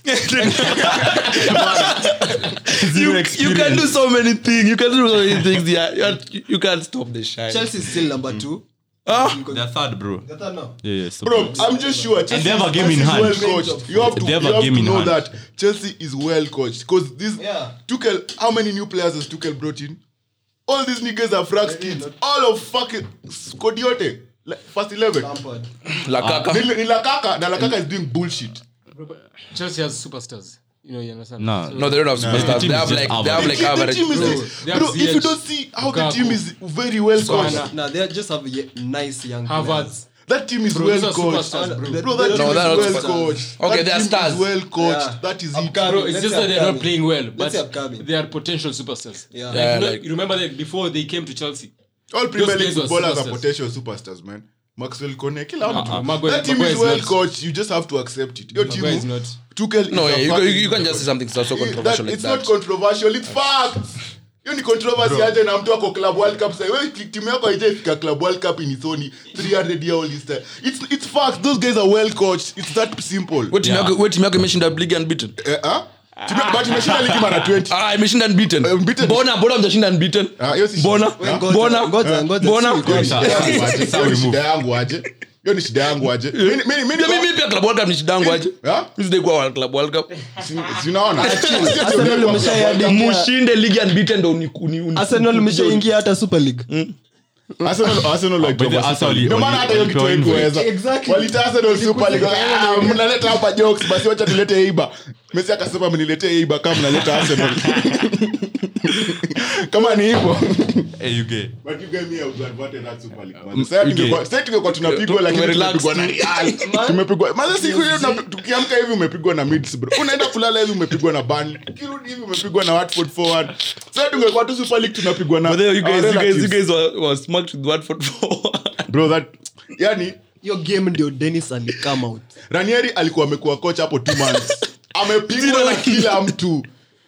S3: You can do so many things. You can do so many things. Yeah. You can't stop the shine.
S5: Chelsea is still number 2.
S4: They're third, bro.
S5: They're third now.
S4: Yeah, so
S1: Bro, I'm just sure. Chelsea
S4: they have a
S1: is-
S4: game in
S1: Chelsea
S4: hand.
S1: is well coached. You have to,
S4: They have
S1: you
S4: a
S1: have
S4: game
S1: to
S4: in
S1: know
S4: hand.
S1: that Chelsea is well coached. Because this
S5: Yeah.
S1: Tuchel, how many new players has Tuchel brought in? All these niggas are frags kids. All of fucking Kodiote. First 11.
S5: Lampard.
S3: Lakaka.
S1: Ni Lakaka. Na Lakaka is doing bullshit.
S2: Chelsea has superstars. You understand?
S4: Nah.
S2: So-
S3: No, they don't have superstars.
S4: team
S3: They
S4: is
S3: have
S4: just
S3: like
S4: average.
S1: The
S3: average.
S1: team is,
S2: They have
S1: bro, if you
S2: Ziyech,
S1: don't see how the
S2: Lukaku,
S1: team is very well coached,
S2: Sana.
S5: Nah, they just have nice young players.
S2: Havertz.
S1: that team is
S2: Bro,
S1: well
S2: these are
S1: coached.
S2: superstars, bro.
S1: Bro, that team
S3: No,
S1: is
S3: they're not
S1: well
S3: superstars.
S1: coached.
S3: Okay,
S1: That
S3: they are
S1: team
S3: stars.
S1: is well coached.
S5: Yeah.
S1: That is it.
S5: Upcoming.
S2: Bro, it's
S5: Let's
S2: just
S5: say
S2: that they're not
S5: upcoming.
S2: playing well,
S5: Let's
S2: but
S5: say upcoming.
S2: they are potential superstars.
S5: Yeah.
S2: Like,
S3: Yeah,
S2: you know-
S3: like-
S2: you remember that before they came to Chelsea?
S1: All Premier
S2: Those
S1: League
S2: guys were
S1: footballers are
S2: superstars.
S1: potential superstars, man. Maxwell Kone, kila mtu.
S2: Maguire-
S1: That team
S2: Maguire
S1: is
S2: is
S1: well
S2: not.
S1: coached. You just have to accept it. Your
S2: Maguire is
S1: team,
S2: not.
S1: Tuchel.
S3: No,
S1: is a
S3: yeah,
S1: fucking-
S3: you can't just say something so controversial like
S1: It's
S3: that.
S1: not controversial. It's facts. Hiyo ni controversy aje na mtu ako Club World Cup sasa. Wewe timu yako haijafika Club World Cup in its own 300-year-old history. It's facts. Those guys are well coached. It's that simple.
S3: What team yako imeshinda league unbeaten?
S1: But imeshinda ligi mara 20.
S3: Imeshinda unbeaten.
S1: Unbeaten.
S3: Bona mtashinda unbeaten.
S1: Hiyo si
S3: Bona.
S5: Ngoja,
S3: Bona.
S1: Hiyo ni shida yangu aje. Hiyo ni shida yangu aje.
S3: Mimi pia club world cup ni shida yangu aje.
S1: Ah?
S3: Mimi sidai kuwa club world cup.
S1: Si unaona?
S5: Arsenal umeshaingia.
S3: Mushinde league unbeaten ndo
S5: Arsenal umeshaingia hata Super League.
S1: Arsenal like
S4: But the Arsenal
S1: ndio maana hata hiyo kitu haikuweza.
S5: Exactly.
S1: Walita Arsenal Super League. Mnaleta hapa jokes basi wacha tulete iba. Messi akasema mniletee hii baka mnaleta Arsenal. Kama ni hivyo.
S4: Hey, you get.
S1: But you gave me a advantage at Super League. Sasa tungekuwa tunapigwa lakini tumepigwa na Real. Tumepigwa. Maana siku hiyo tukiamka hivi umepigwa na Leeds bro. Unaenda kulala hivi umepigwa na Burnley. Ukirudi hivi umepigwa na Watford forward. Sasa tungekuwa tu Super League tunapigwa na.
S3: But you guys were smacked with Watford forward.
S1: Bro that yani
S5: Your game ndio Dennis alikama out.
S1: Ranieri alikuwa amekuwa coach hapo 2 months. Amepigwa na kila mtu.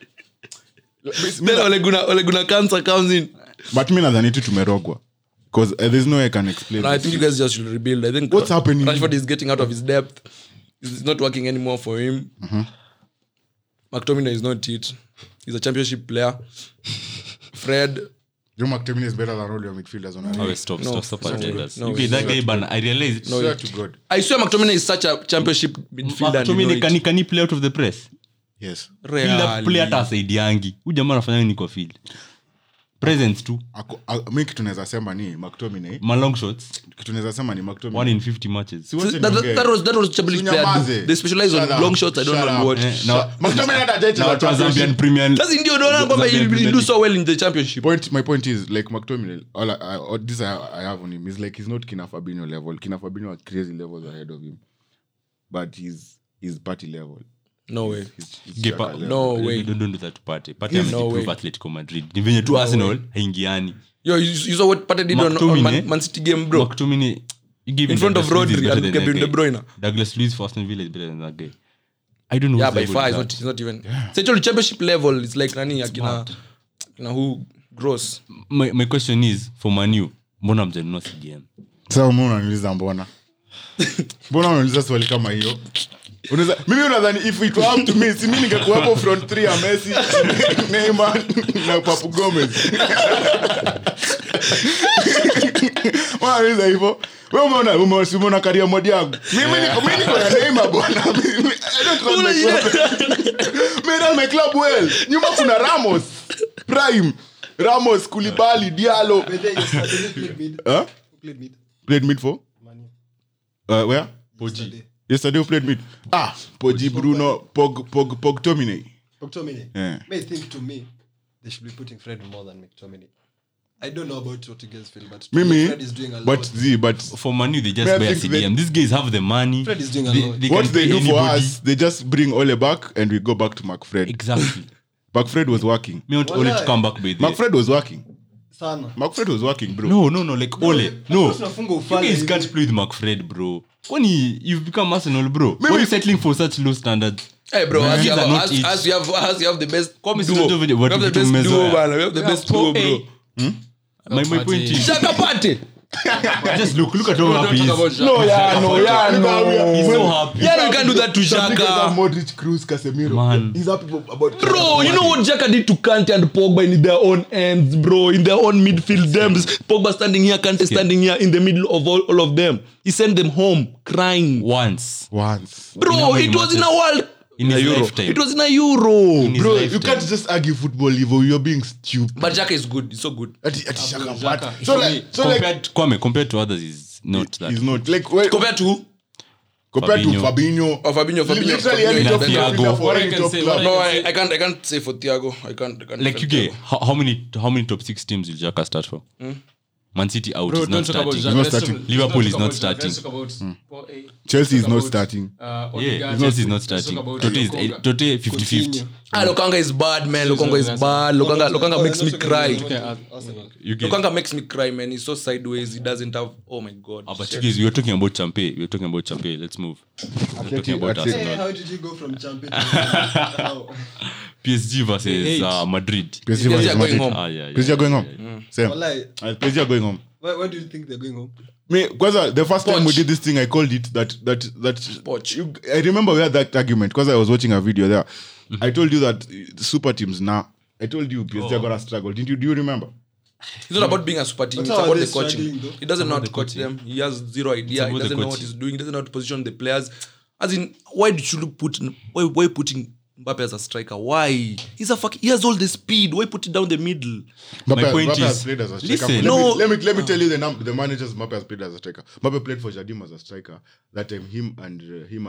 S3: Then Ole Gunnar cancer comes in.
S1: But mimi nadhani tu tumerogwa. Because there's no way I can explain.
S3: No, I think you guys just should rebuild. I think
S1: What's happening?
S3: Rashford is getting out of his depth. It's not working anymore for him. McTominay is not it. He's a championship player. Fred.
S1: Joe McTominay is better than all your midfielders on our
S4: Oh, stop agendas.
S3: No,
S4: You get that guy, but I realized.
S3: No,
S1: Swear to God.
S3: I swear McTominay is such a championship midfielder. and you know
S4: McTominay
S3: it.
S4: can he play out of the press?
S1: Yes.
S4: Kila play hata asaidiangi. Huyu jamaa anafanya nini kwa field? Presence tu.
S1: Mimi kitu naweza sema ni McTominay.
S4: Ma long shots.
S1: Kitu naweza sema ni McTominay.
S4: 1 in 50 matches.
S1: Si wote
S3: That was championship player.
S1: Unyamaze.
S3: They specialize on
S1: Shut
S3: long
S1: up.
S3: shots. I don't
S1: Shut
S3: know
S1: up.
S3: what.
S4: Now,
S1: McTominay hata
S4: now
S1: hajacheza
S4: to Zambian
S1: championship.
S4: Premier.
S3: That's in the he do so well in the championship.
S1: My point is like McTominay. All this I have on him is like he's not Kina Fabinho level. Kina Fabinho are crazy levels ahead of him, but he's party level.
S3: No way.
S1: He's
S4: Gepa,
S1: Xhaka level.
S3: No way.
S4: Don't do that to Partey. Partey has
S3: No
S4: to
S3: way.
S4: prove Atletico Madrid. Ni venye tu Arsenal haingiani.
S3: Yo, you saw what Partey did on
S4: McTominay,
S3: Man City game, bro.
S4: McTominay, you give
S3: In
S4: him
S3: front of
S4: Douglas Luiz is
S3: Rodri
S4: better
S3: and
S4: than
S3: Kevin
S4: that
S3: De
S4: guy.
S3: Bruyne.
S4: Douglas Luiz for Aston Villa is better than that guy. I don't know.
S3: Yeah,
S4: who's
S3: by
S4: able
S3: far,
S4: to
S3: it's
S4: that.
S3: not even. So it's championship level. It's like nani akina who gross.
S4: My question is for Manu, mbona mjanunua CDM?
S1: Sasa mbona unaniuliza mbona unaniuliza swali kama hiyo? Mimi unadhani if it were up to me, si mimi ningekuwa hapo front 3 ya Messi, Neymar na Papu Gomez. Unaniuliza hivyo? Wewe umeona career mode yangu. Mimi niko na Neymar bwana. I don't run my club. Mimi run my club well. Nyuma kuna Ramos, Prime, Ramos, Koulibaly, Diallo.
S5: But then you started played mid.
S1: Huh?
S5: Who played mid?
S1: Played mid for? Where?
S5: Yesterday.
S1: Yesterday who played mid? Poggi, Bruno, Pogtominay.
S5: McTominay.
S1: Yeah.
S5: May think to me, they should be putting Fred more than McTominay. I don't know about what you guys feel, but to me,
S1: Mimi,
S5: Fred is doing a lot.
S1: but
S4: For Manu, they just
S1: I
S4: buy a
S1: think
S4: CDM. These guys have the money.
S5: Fred is doing a
S4: They-
S5: lot.
S4: they
S1: what
S4: can
S1: they
S4: pay
S1: do for
S4: anybody.
S1: us, they just bring Ole back and we go back to McFred.
S4: Exactly.
S1: McFred was working.
S4: Me want Ole to come back by the
S1: McFred was working.
S5: Sana.
S1: McFred was working, bro.
S4: No, like Ole. No.
S5: Tunafunga
S4: You
S5: ufala
S4: guys
S5: hivi.
S4: can't play with McFred, bro. When you've become Arsenal, bro. Why are you settling for such low standards?
S3: Hey, bro, as you
S4: These are not it.
S3: have the best
S4: Come
S3: duo.
S4: Mr. Jovic,
S3: We
S4: what
S3: have the
S4: you
S3: best
S4: measure.
S3: duo, man. We have the best duo, bro.
S4: My point is,
S3: Xhaka Partey.
S4: just look at how happy he is.
S3: No.
S4: He's so happy.
S3: Yeah, we can't do that to Xhaka.
S1: Modric, Cruz, Casemiro.
S4: Man.
S1: He's happy about
S3: Bro, you know what Xhaka did to Kante and Pogba in their own ends, bro, in their own midfield dams. Pogba standing here, Kante standing here in the middle of all of them. He sent them home crying.
S4: Once.
S1: once.
S3: Bro,
S4: how many
S3: it was in a
S4: matches?
S3: world.
S4: In his
S3: Euro.
S4: lifetime.
S3: It was in a Euro.
S4: In his
S1: Bro,
S4: lifetime.
S1: you can't just argue football level. You're being stupid.
S3: But Xhaka is good. It's so good.
S1: Ati Xhaka,
S2: Xhaka.
S1: but- So like,
S4: Compared to others, is not that.
S1: he's not like well,
S3: Compared to
S1: compared to
S4: Fabinho.
S1: Fabinho.
S3: Fabinho.
S1: Literally any top club
S4: Thiago.
S1: in the
S2: What I
S1: foreign
S2: can
S1: top
S2: say,
S1: club.
S2: what
S3: No, I can't say for Thiago. I can't
S4: Like
S3: defend
S4: you get
S3: Thiago.
S4: how many top 6 teams will Xhaka start for? Man City out.
S2: Bro,
S4: He's not
S2: don't talk about
S4: starting.
S2: Xhaka.
S1: not
S2: Let's talk-
S1: starting.
S2: let's
S4: Liverpool
S2: not
S4: is
S2: talk
S4: not
S2: about Xhaka.
S4: starting.
S2: Let's talk about
S1: Chelsea is
S2: talk
S1: not
S2: about,
S1: starting.
S2: Odegaard.
S4: Yeah, Chelsea is not
S2: Let's talk
S4: starting.
S2: about
S4: Tote
S2: Lokonga.
S4: is 50-50.
S3: Lokanga is bad, man. Lokanga is bad. Lokanga makes me cry.
S2: Okay,
S5: Arsenal.
S4: You get.
S3: Lokanga makes me cry, man. He's so sideways. He doesn't have. Oh my god.
S4: But you guys, we were talking about Champe. Let's move. We're talking about
S1: Atleti.
S5: Hey,
S4: Arsenal.
S5: how did you go from champion to how?
S4: PSG versus Madrid.
S1: PSG
S3: Because
S1: is
S3: they are going
S1: Madrid.
S3: home.
S4: Yeah.
S1: PSG are going home. Same.
S5: Wallahi,
S1: PSG are going home.
S5: why do you think they're going home?
S1: Because the first time we
S3: Poch.
S1: did this thing, I called it that.
S3: Poch.
S1: I remember we had that argument because I was watching a video there. I told you that super teams now. I told you PSG are gonna struggle. Do you remember?
S3: It's not about being a super team.
S5: But
S3: It's
S5: how are
S3: about
S5: they
S3: the coaching.
S5: struggling, though?
S3: He doesn't know how to coach them. He has zero idea. He
S4: about the
S3: doesn't know what
S4: coaching.
S3: he's doing. He doesn't know how to position the players. As in, why should you put? Why putting Mbappe as a striker. Why? He has all the speed. Why put it down the middle?
S1: Mbappe,
S4: point
S1: Mbappe has
S4: is-
S1: played as a striker.
S4: listen.
S1: Let me tell you the managers Mbappe has played as a striker. Mbappe played for Jardim as a striker. That time him and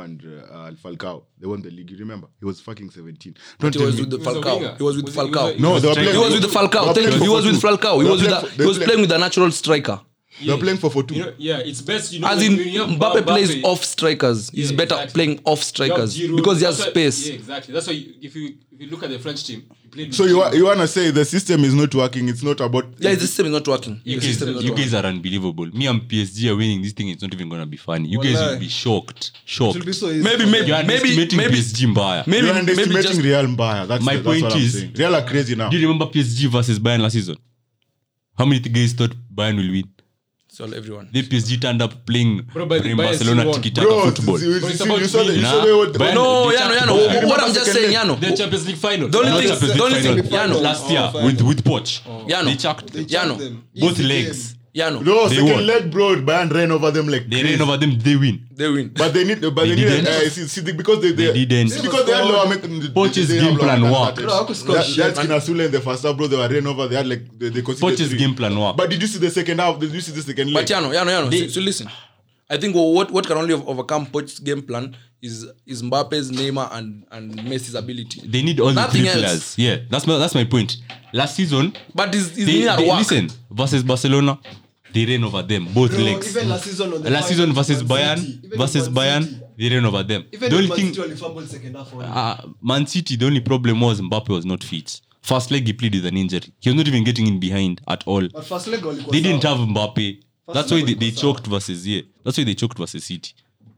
S1: Falcao, they won the league. You remember? He was fucking 17. Don't
S3: He
S1: tell
S3: was
S1: me.
S3: with the
S2: was a
S3: Falcao.
S2: winger.
S3: He was with
S2: Was he-
S3: Falcao.
S2: was a-
S1: No, they were playing.
S3: He was with the Falcao.
S1: They were
S3: Thank you.
S1: playing
S3: He was
S1: for
S3: with
S1: two.
S3: Falcao. He
S1: They
S3: was
S1: were
S3: with
S1: playing
S3: he was
S1: for-
S3: playing with a natural striker.
S1: They were playing for 4-2.
S2: You know, yeah, it's best. You know,
S3: As
S2: when
S3: in
S2: you have
S3: Mbappe plays off strikers. He's
S2: Yeah,
S3: better
S2: exactly.
S3: playing off
S2: You have
S3: strikers
S2: Giroud.
S3: because he has
S2: That's why-
S3: space.
S2: Yeah, exactly. That's why if you look at the French team, he played.
S1: So
S2: with
S1: you
S2: Giroud.
S1: want to say the system is not working? It's not about.
S3: Yeah, the system is not working.
S2: You
S3: The
S2: guys-
S3: system is not
S4: You
S3: working.
S4: guys are unbelievable. Me and PSG are winning this thing. It's not even gonna be funny. You guys
S5: Wallahi.
S4: will be shocked.
S5: It will be so easy.
S3: Maybe
S4: You're underestimating PSG mbaya.
S3: maybe
S1: You're underestimating
S3: just
S1: Real Mbaya. That's
S4: My
S1: that's
S4: point
S1: what I'm
S4: is-
S1: saying. Real are crazy now.
S4: Do you remember PSG versus Bayern last season? How many guys thought Bayern will win?
S3: so everyone.
S4: The PSG turned up playing
S2: Bro, but
S4: playing
S2: Bayern
S4: Barcelona
S2: still won.
S4: tiki-taka
S1: Bro,
S4: football.
S1: you
S2: it's
S1: saw
S2: about
S1: the
S2: winning.
S1: what-
S3: No,
S4: They
S3: Yano.
S4: chucked-
S3: What I'm just saying, Yano.
S2: The Champions League final.
S3: The only
S2: Not
S3: thing-
S2: Champions
S3: the only
S2: League
S3: thing-
S2: final.
S3: Yano.
S4: last year
S5: final.
S4: with Poch.
S3: Yano.
S4: They chucked
S5: They
S3: Yano.
S5: chucked them.
S4: both
S5: Easy
S4: legs.
S5: game.
S3: Yano.
S1: No,
S4: They
S1: second
S4: won.
S1: leg, bro. Bayern ran over them like
S4: They
S1: crazy.
S4: ran over them. They win.
S3: They win.
S1: But they need.
S4: They didn't.
S1: Because they
S4: didn't.
S1: See, because they had lower.
S4: Poch's game plan worked.
S5: Bro, hakuscore shit.
S1: That's Kinasula in the first half, bro. They were ran over. They had like they conceded
S4: Poch's
S1: 3.
S4: game plan worked.
S1: But did you see the second half? Did you see the second leg?
S3: But Yano. So listen. I think what can only overcome Poch's game plan is Mbappe's, Neymar, and Messi's ability.
S4: They need all
S3: Nothing
S4: the three
S3: else.
S4: players. Yeah, that's my point. Last season,
S3: But his
S4: they
S3: knee at work.
S4: listen versus Barcelona. They ran over them both
S5: Bro,
S4: legs.
S5: even last season on the
S4: Last season
S5: finals,
S4: versus
S5: Man
S4: Bayern,
S5: City, even
S4: versus
S5: Man
S4: Bayern,
S5: City.
S4: they ran over them.
S5: Even
S4: The only
S5: Man
S4: thing,
S5: City only fumbled second half only.
S4: Man City, the only problem was Mbappe was not fit. First leg he played with an injury. He was not even getting in behind at all.
S5: But first leg walikuwa
S4: They didn't
S5: sawa.
S4: have Mbappe. That's
S5: leg
S4: why they
S5: walikuwa
S4: choked versus That's why they choked versus City.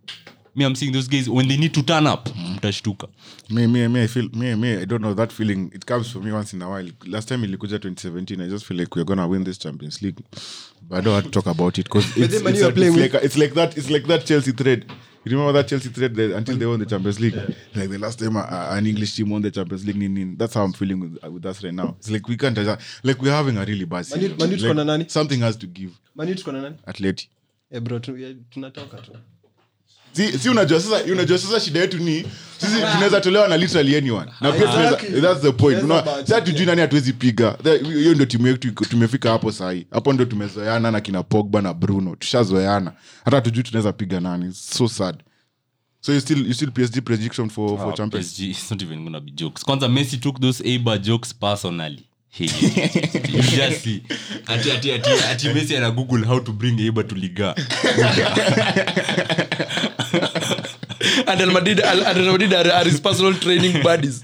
S4: Me, I'm seeing those guys when they need to turn up. Mtashtuka.
S1: Me, I feel I don't know that feeling. It comes for me once in a while. Last time in Likuja 2017, I just feel like we're gonna win this Champions League, but I don't want to talk about it because
S5: then when you are playing
S1: it's like that Chelsea thread. You remember that Chelsea thread until they won the Champions League? Like the last time an English team won the Champions League. That's how I'm feeling with us right now. It's like we can't like we're having a really bad season.
S5: Man U tuko na nani?
S1: Something has to give.
S5: Man U tuko na nani?
S1: Atleti.
S5: Bro, tunatoka tu.
S1: Si unajua sasa shida yetu ni sisi tunaweza tolewa na literally anyone na pia
S5: Exactly.
S1: that's the point
S5: Tunaweza
S1: unaona
S5: bahati.
S1: sasa tujui nani hatuwezi piga hiyo ndio timu yetu tumefika hapo sahi hapo ndio tumezoeana na kina Pogba na Bruno tushazoeana hata tujui tunaweza piga nani. It's so sad. So you still PSG prediction for Champions.
S4: PSG, it's not even gonna be jokes. Kwanza Messi took those Eibar jokes personally. Hey, you just see. Ati Messi ana Google how to bring Eibar to Liga.
S3: And Real Madrid are his personal training buddies.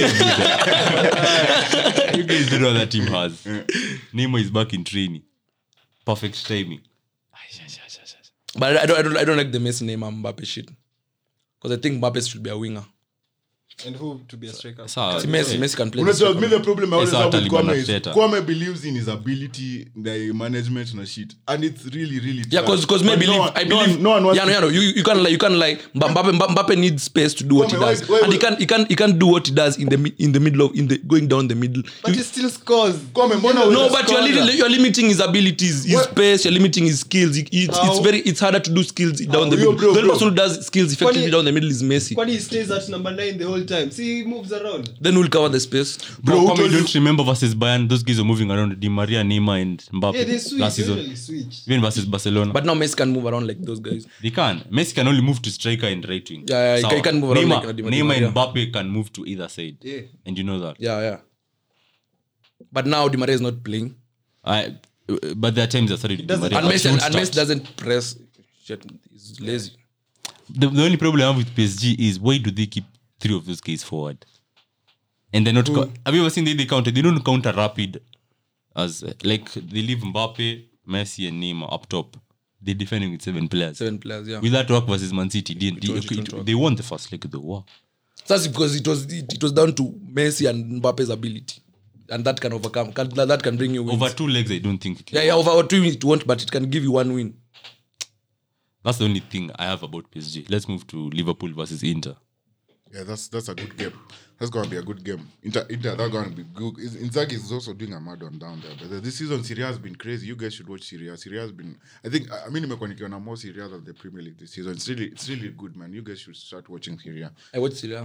S4: You guys don't know what that team has. Neymar is back in training. Perfect timing.
S3: But I don't like the Messi Neymar Mbappe shit. Because I think Mbappe should be a winger.
S5: And who to be a striker?
S4: Sawa.
S3: See, Messi can play.
S1: Unajua me the problem I always
S4: Yes,
S1: have with
S4: Taliban
S1: Kwame is
S4: Arteta.
S1: Kwame believes in his ability, the management and shit, and it's really
S3: Yeah, because
S1: But
S3: I believe
S1: no one wants to-
S3: Yano, you can't lie. Mbappe needs space to do what he
S1: Why-
S3: does,
S1: why-
S3: and he can't do what he does in the middle of going down the middle.
S5: But he still scores.
S1: Kwame, mbona
S3: No,
S1: wewe-
S3: but you're limiting his abilities, his
S1: What?
S3: pace. You're limiting his skills.
S5: How?
S3: It's harder to do skills down the
S1: Yo,
S3: middle.
S1: bro,
S3: The only
S1: bro.
S3: person who does skills effectively
S5: Kwani-
S3: down the middle is Messi.
S5: Kwani he stays at number 9 the whole time. See, he moves around.
S3: Then we'll cover the space.
S1: Bro, who
S4: Kwame,
S1: told
S4: you
S1: you-
S4: don't remember versus Bayern? Those guys are moving around. Di Maria, Neymar, and Mbappe
S5: Yeah, they switch.
S4: last
S5: They
S4: season.
S5: usually switch.
S4: Even versus Barcelona.
S3: But now Messi can move around like those guys.
S4: They can. Messi can only move to striker and right wing.
S3: Yeah, he
S4: Sawa.
S3: can move around
S4: Neymar,
S3: like Di
S4: Neymar
S3: Maria.
S4: and Mbappe can move to either side.
S5: Yeah.
S4: And you know that.
S3: Yeah. But now Di Maria is not playing,
S4: But there are times I started Di
S5: doesn't-
S4: Maria.
S3: and
S4: but he won't
S3: Messi
S4: start.
S3: doesn't press. Shit, he's lazy.
S4: The only problem I have with PSG is why do they keep 3 of those guys forward? And they're not. Have you ever seen they counter? They don't counter rapid as like they leave Mbappe, Messi, and Neymar up top. They're defending with 7 players.
S3: 7 players, yeah.
S4: Will that work versus Man City?
S3: won't work.
S4: They won the first leg of the war.
S3: That's because it was down to Messi and Mbappe's ability, and that can overcome. That can bring you wins.
S4: Over 2 legs, I don't think.
S3: Over 2 wins it won't, but it can give you 1 win.
S4: That's the only thing I have about PSG. Let's move to Liverpool versus Inter.
S1: Yeah, that's a good game. That's gonna be a good game. Inter that's gonna be good. Inzaghi is also doing a mad one down there. But this season, Serie A has been crazy. You guys should watch Serie A. Serie A has been. I mean, nimekuwa nikiona more Serie A than the Premier League this season. It's really good, man. You guys should start watching Serie A.
S3: I watch Serie A.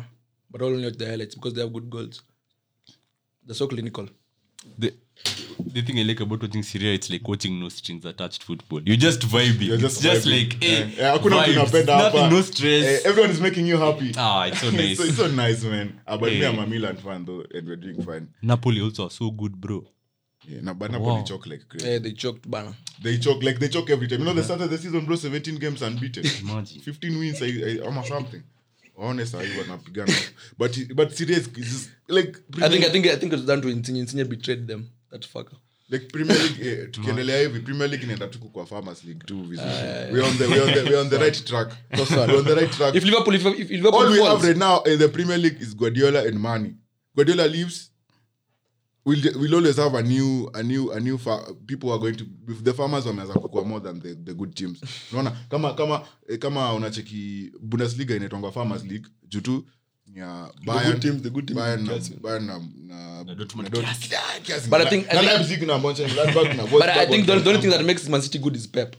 S3: but I'll only watch the highlights because they have good goals. They're so clinical.
S4: The thing I like about watching Syria, it's like watching no strings attached football. You're just vibing.
S1: You're
S4: It's just
S1: vibing.
S4: like,
S1: hakuna mtu
S4: vibes.
S1: anapenda hapa.
S4: Nothing, no stress.
S1: Everyone is making you happy.
S4: It's so nice.
S1: It's so nice, man. But me,
S4: Hey.
S1: I'm a Milan fan though, and we're doing fine.
S4: Napoli also are so good, bro.
S1: Yeah, but Napoli choke like crazy.
S3: They choked Bana.
S1: They choke every time. You know, they started the season, bro, 17 games unbeaten.
S4: Imagine.
S1: 15 wins, I'm something. Honest, I was not begun. But serious, it's just, like
S3: I think it's down to Insigne. Insigne betrayed them. That fucker.
S1: like Premier League, tukiendelea hivi Premier League inaenda tu kwa Farmers League too vizuri. We're on the right track. We're on the right track.
S3: If Liverpool
S1: All we
S3: falls,
S1: have right now in the Premier League is Guardiola and Mane. Guardiola leaves, we'll always have a new people who are going to, if the Farmers wameanza kukua more than the good teams. Unaona kama unacheki Bundesliga inaitwa Farmers League juu tu ya Bayern,
S3: the good team
S1: Bayern na
S4: Dortmund.
S1: kiasi.
S3: But I think-
S1: na Leipzig na Mönchengladbach na
S3: but I think the
S1: Wolfsburg.
S3: only thing that makes Man City good is Pep.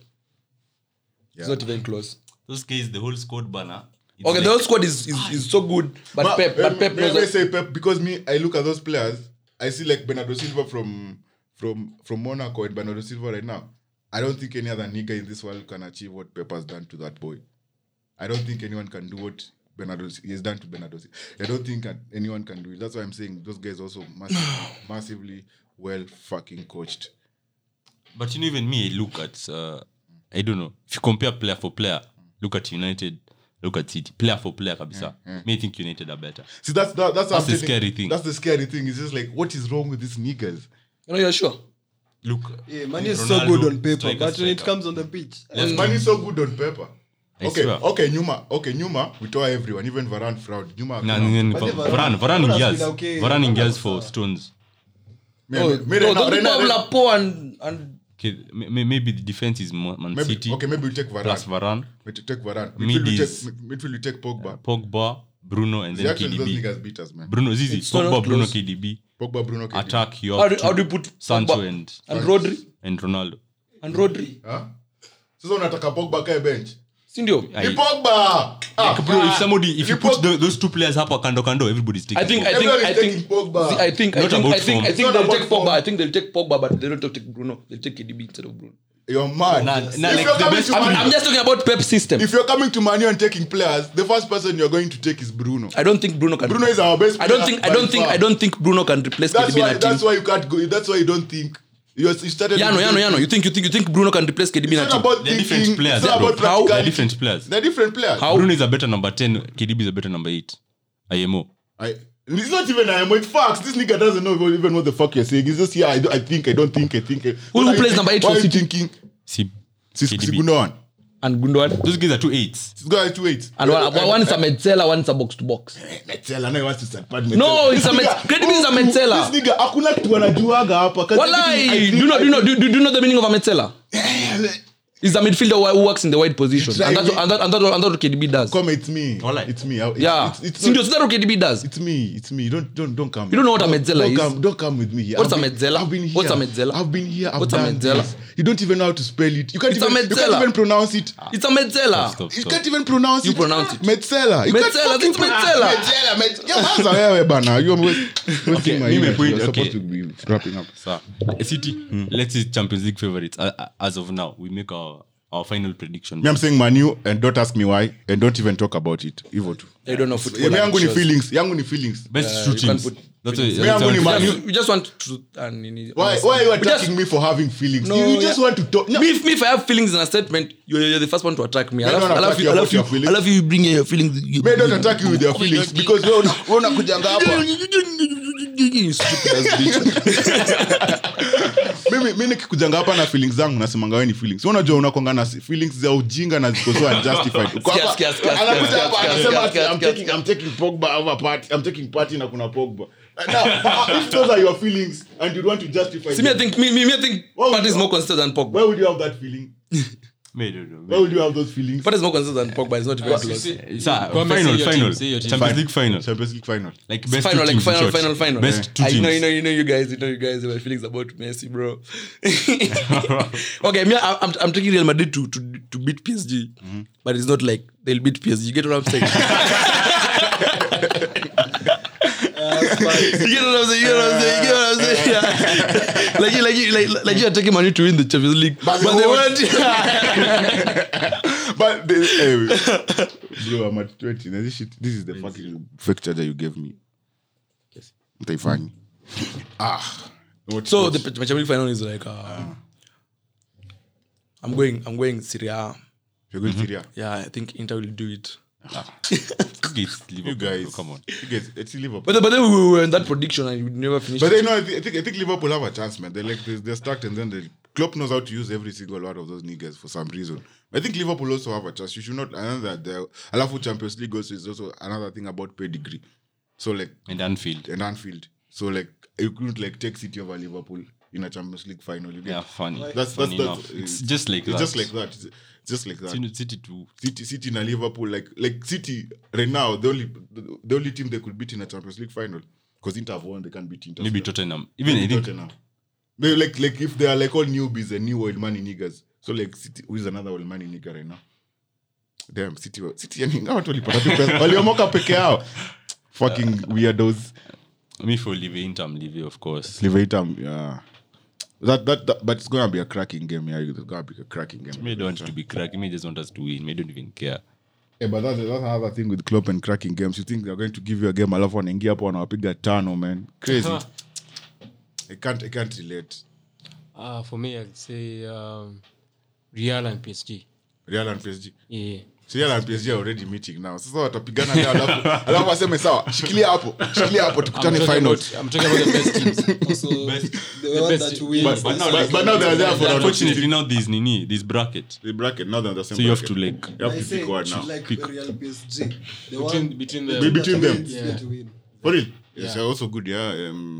S3: It's
S1: Yeah.
S3: not even close.
S4: Those guys, the whole squad banner. it's
S3: Okay,
S4: like-
S3: the whole squad is so good, but Pep knows
S1: I
S3: that.
S1: say Pep because I look at those players, I see like Bernardo Silva from Monaco and Bernardo Silva right now. I don't think any other nigga in this world can achieve what Pep has done to that boy. I don't think anyone can do what he has done to Bernardo Silva. I don't think anyone can do it. That's why I'm saying those guys also massively well fucking coached.
S4: But you know, even me, I look at, I don't know, if you compare player for player, look at United, look at City, player for player, kabisa. Me think United are better.
S1: See, that's
S4: the scary thing.
S1: That's the scary thing. It's just like, what is wrong with these niggas?
S3: You know, you're sure.
S4: Look,
S5: Yeah, Mane is so
S4: Ronaldo,
S5: good on paper,
S4: striker,
S5: but when it
S4: striker.
S5: comes on the pitch,
S1: Mane is so good on paper.
S4: I
S1: Okay,
S4: swear.
S1: Nyuma, we tell everyone, even Varane fraud. Nyuma,
S4: Varane
S5: Varane
S4: ingias.
S5: okay.
S4: Varane
S5: Varane
S4: ingias
S5: was
S4: for
S5: sawa.
S4: stones.
S3: Those people have Lapo and
S4: Okay, maybe the defense is Man City
S1: maybe we take Varane.
S4: plus Varane,
S1: We take Varane.
S4: Mid
S1: Midfield we take Pogba.
S4: Pogba, Bruno, and
S1: See,
S4: then
S1: actually, those
S4: KDB.
S1: niggas beat us, man.
S4: Bruno, Zizi,
S3: It's not
S4: Pogba, Bruno,
S3: close.
S4: KDB.
S1: Pogba, Bruno, KDB.
S4: Attack, you
S3: how
S4: have
S3: do you put
S4: Sancho
S3: Pogba
S4: and
S3: Rodri
S4: Ronaldo.
S3: and Rodri?
S1: Huh? Sasa unataka Pogba kae bench.
S3: Sindio?
S1: Ni Pogba!
S4: Bro, if you
S1: Ni
S4: put
S1: Pogba.
S4: those two players up kando, everybody's taking.
S3: I think
S1: Everyone is taking Pogba.
S3: See, I think
S4: Not about form.
S3: they'll
S1: It's not about
S3: take
S1: form.
S3: Pogba. I think they'll take Pogba, but they don't take Bruno. They'll take KDB instead of Bruno.
S1: You're mad.
S4: Nah,
S1: If
S4: like
S1: you're
S4: the
S1: coming
S4: best-
S1: to Man U-
S3: I'm just talking about Pep's system.
S1: If you're coming to Man U and taking players, the first person you're going to take is Bruno.
S3: I don't think Bruno can.
S1: Bruno is our best
S3: I don't
S1: player
S3: think. I
S1: by
S3: don't think.
S1: far.
S3: I don't think Bruno can replace
S1: That's
S3: KDB in
S1: why.
S3: a team.
S1: That's why you can't go. That's why you don't think. You started.
S3: Yano. You think Bruno can replace KDB in a
S1: It's
S3: team?
S1: not about
S4: They're
S1: thinking.
S4: different players,
S1: It's not
S4: bro.
S1: about
S3: How?
S4: They're
S1: practicality.
S4: different players.
S1: They're different players.
S3: How?
S4: Bruno is a better number 10, KDB is a better number 8. IMO.
S1: It's not even IMO. It's facts. This nigga doesn't know even what the fuck you're saying. He's just here. I think. I don't think.
S3: Who plays number 8
S1: Why
S3: for
S1: are you
S3: City?
S1: thinking?
S4: See,
S1: Si
S4: KDB.
S1: Gundogan.
S3: And Gundogan.
S4: Those guys are 2 8s.
S1: This guy is 2-8.
S3: And one is a Metzela, one is a box to box.
S1: Metzela, now he wants to start bad
S3: No, it's a KDB is a Metzela.
S1: This nigga, hakuna kitu anajuaga hapa.
S3: Walai, do you know the meaning of a Metzela? He's a midfielder who works in the wide position, and that's what KDB does.
S1: Come, it's me.
S4: Walai.
S1: It's me.
S3: Yeah,
S1: It's
S3: Sindio, that's what KDB does.
S1: It's me. Don't come.
S3: You don't know what a Metzela is?
S1: Don't come with me here.
S3: What's
S1: I've
S3: a
S1: been-
S3: Metzela?
S1: I've been here.
S3: What's a Metzela?
S1: I've been here. I've
S3: What's a
S1: done
S3: Metzela?
S1: this. You don't even know how to spell it. You can't
S3: It's a
S1: even. You
S3: Metzela.
S1: can't even pronounce it.
S3: It's a Metzela.
S4: Stop.
S1: You can't even pronounce
S3: You
S1: it.
S3: pronounce it.
S1: Metzela. You can't
S3: Metzela,
S1: fucking
S3: it's Metzela.
S1: Metzela. Yeah, manza wewe bana. You're wasting my
S4: mimi
S1: image.
S4: point,
S1: You're
S4: okay.
S1: supposed to be wrapping up.
S4: So, City, let's say Champions League favorites. As of now, we make our final prediction.
S1: Me, I'm saying Man U, and don't ask me why, and don't even talk about it. Hivyo tu.
S3: They don't know football.
S1: Me yangu ni
S3: shows.
S1: feelings. Yangu ni feelings.
S4: Best
S3: you
S4: two
S3: can't
S4: teams.
S3: put
S4: That's
S3: feelings.
S4: what
S1: Me yangu ni
S4: it's
S1: Man U.
S3: You just want to.
S1: Why are you attacking me for having feelings?
S3: No,
S1: you just
S3: yeah.
S1: want to talk. No.
S3: Me, if I have feelings in a statement, you're the first one to attack me. I
S1: No,
S3: love,
S1: no,
S3: I love
S1: attack
S3: you.
S1: you
S3: I
S1: about
S3: love you.
S1: your feelings.
S3: I love you. Bring your feelings.
S1: Me don't attack you with your feelings because wewe unakujanga hapa.
S3: You stupid ass bitch.
S1: Mimi nikikujanga hapa na feelings zangu nasemanga wewe ni feelings. Wewe unajua unakonga na feelings za ujinga na ziko so unjustified. Uko hapa,
S3: Sikia.
S1: anakuja hapa anasema I'm taking Pogba over party. I'm taking party na kuna Pogba. Now, if those are your feelings and you want to justify
S3: See, me, I
S1: them,
S3: think
S1: Well,
S3: Partey is more consistent than Pogba.
S1: where would you have that feeling? Where would you have those feelings?
S3: Partey is more consistent than Pogba. It's not even close.
S4: Final.
S2: say your team.
S4: Champions League final.
S1: Champions League final.
S4: Like best
S3: Final,
S4: two
S3: like
S4: teams. in short.
S3: final.
S4: Best two
S3: You
S4: teams.
S3: know, you guys. My feelings about Messi, bro. Okay, me, I'm taking Real Madrid to beat PSG, but it's not like they'll beat PSG. You get what I'm saying? get what I'm saying? Yeah. Like you're taking money to win the Champions League, but they weren't.
S1: But bro, I'm at 20. This is the fucking fake charger you gave me. Yes. Funny.
S3: So the Champions League final is like, I'm going Serie A.
S1: You're going Syria.
S3: Yeah, I think Inter will do it.
S1: You guys, come on. You guys, it's Liverpool.
S3: But then we were in that prediction and we never finished.
S1: But they know. I think Liverpool have a chance, man. They're stacked, and then Klopp knows how to use every single one of those niggas for some reason. I think Liverpool also have a chance. You should not. Another the Alafu Champions League also is also another thing about pedigree. So like
S4: And Anfield.
S1: So like you couldn't like take City over Liverpool in a Champions League final. You get?
S4: Yeah, funny.
S1: That's
S4: funny enough. It's just like that.
S1: It's just like that. It's just like that.
S4: City too.
S1: City and Liverpool, like City right now, the only team they could beat in a Champions League final, because Inter have won, they can't beat Inter.
S4: Maybe Tottenham. Even I think
S1: Tottenham. They like if they are like all newbies and new old money niggas. So like City, who is another old money nigga right now? Damn, City yani watu walipata tu pesa. Waliomoka peke yao. Fucking weirdos.
S4: me for Inter, I'm Live, of course.
S1: Live, yeah. That but it's gonna be a cracking game. Yeah, it's gonna be a cracking game.
S4: Me don't want to be cracking. Me just want us to win. Me don't even care.
S1: Yeah, but that's another thing with Klopp and cracking games. You think they're going to give you a game alafu wanaingia hapo wanawapiga tano, man. Crazy. I can't relate.
S2: For me, I'd say Real and PSG.
S1: Real and PSG.
S2: Yeah.
S1: So Real and PSG are already meeting now. Sasa watapigana leo alafu waseme sawa. Shikilia hapo tukutane finals.
S2: I'm talking about the best teams.
S5: Also, the one that wins.
S1: But now they're there for
S4: unfortunately now this bracket.
S1: the bracket. Now they're the same.
S4: So you have
S1: bracket.
S4: to like
S1: You have
S5: I
S1: to
S5: say
S1: pick one now.
S5: like
S4: Pick.
S5: Real PSG. The
S2: Between
S5: one
S2: the
S1: Between them.
S5: yeah. To win.
S1: For real? Yes, they're also good, yeah.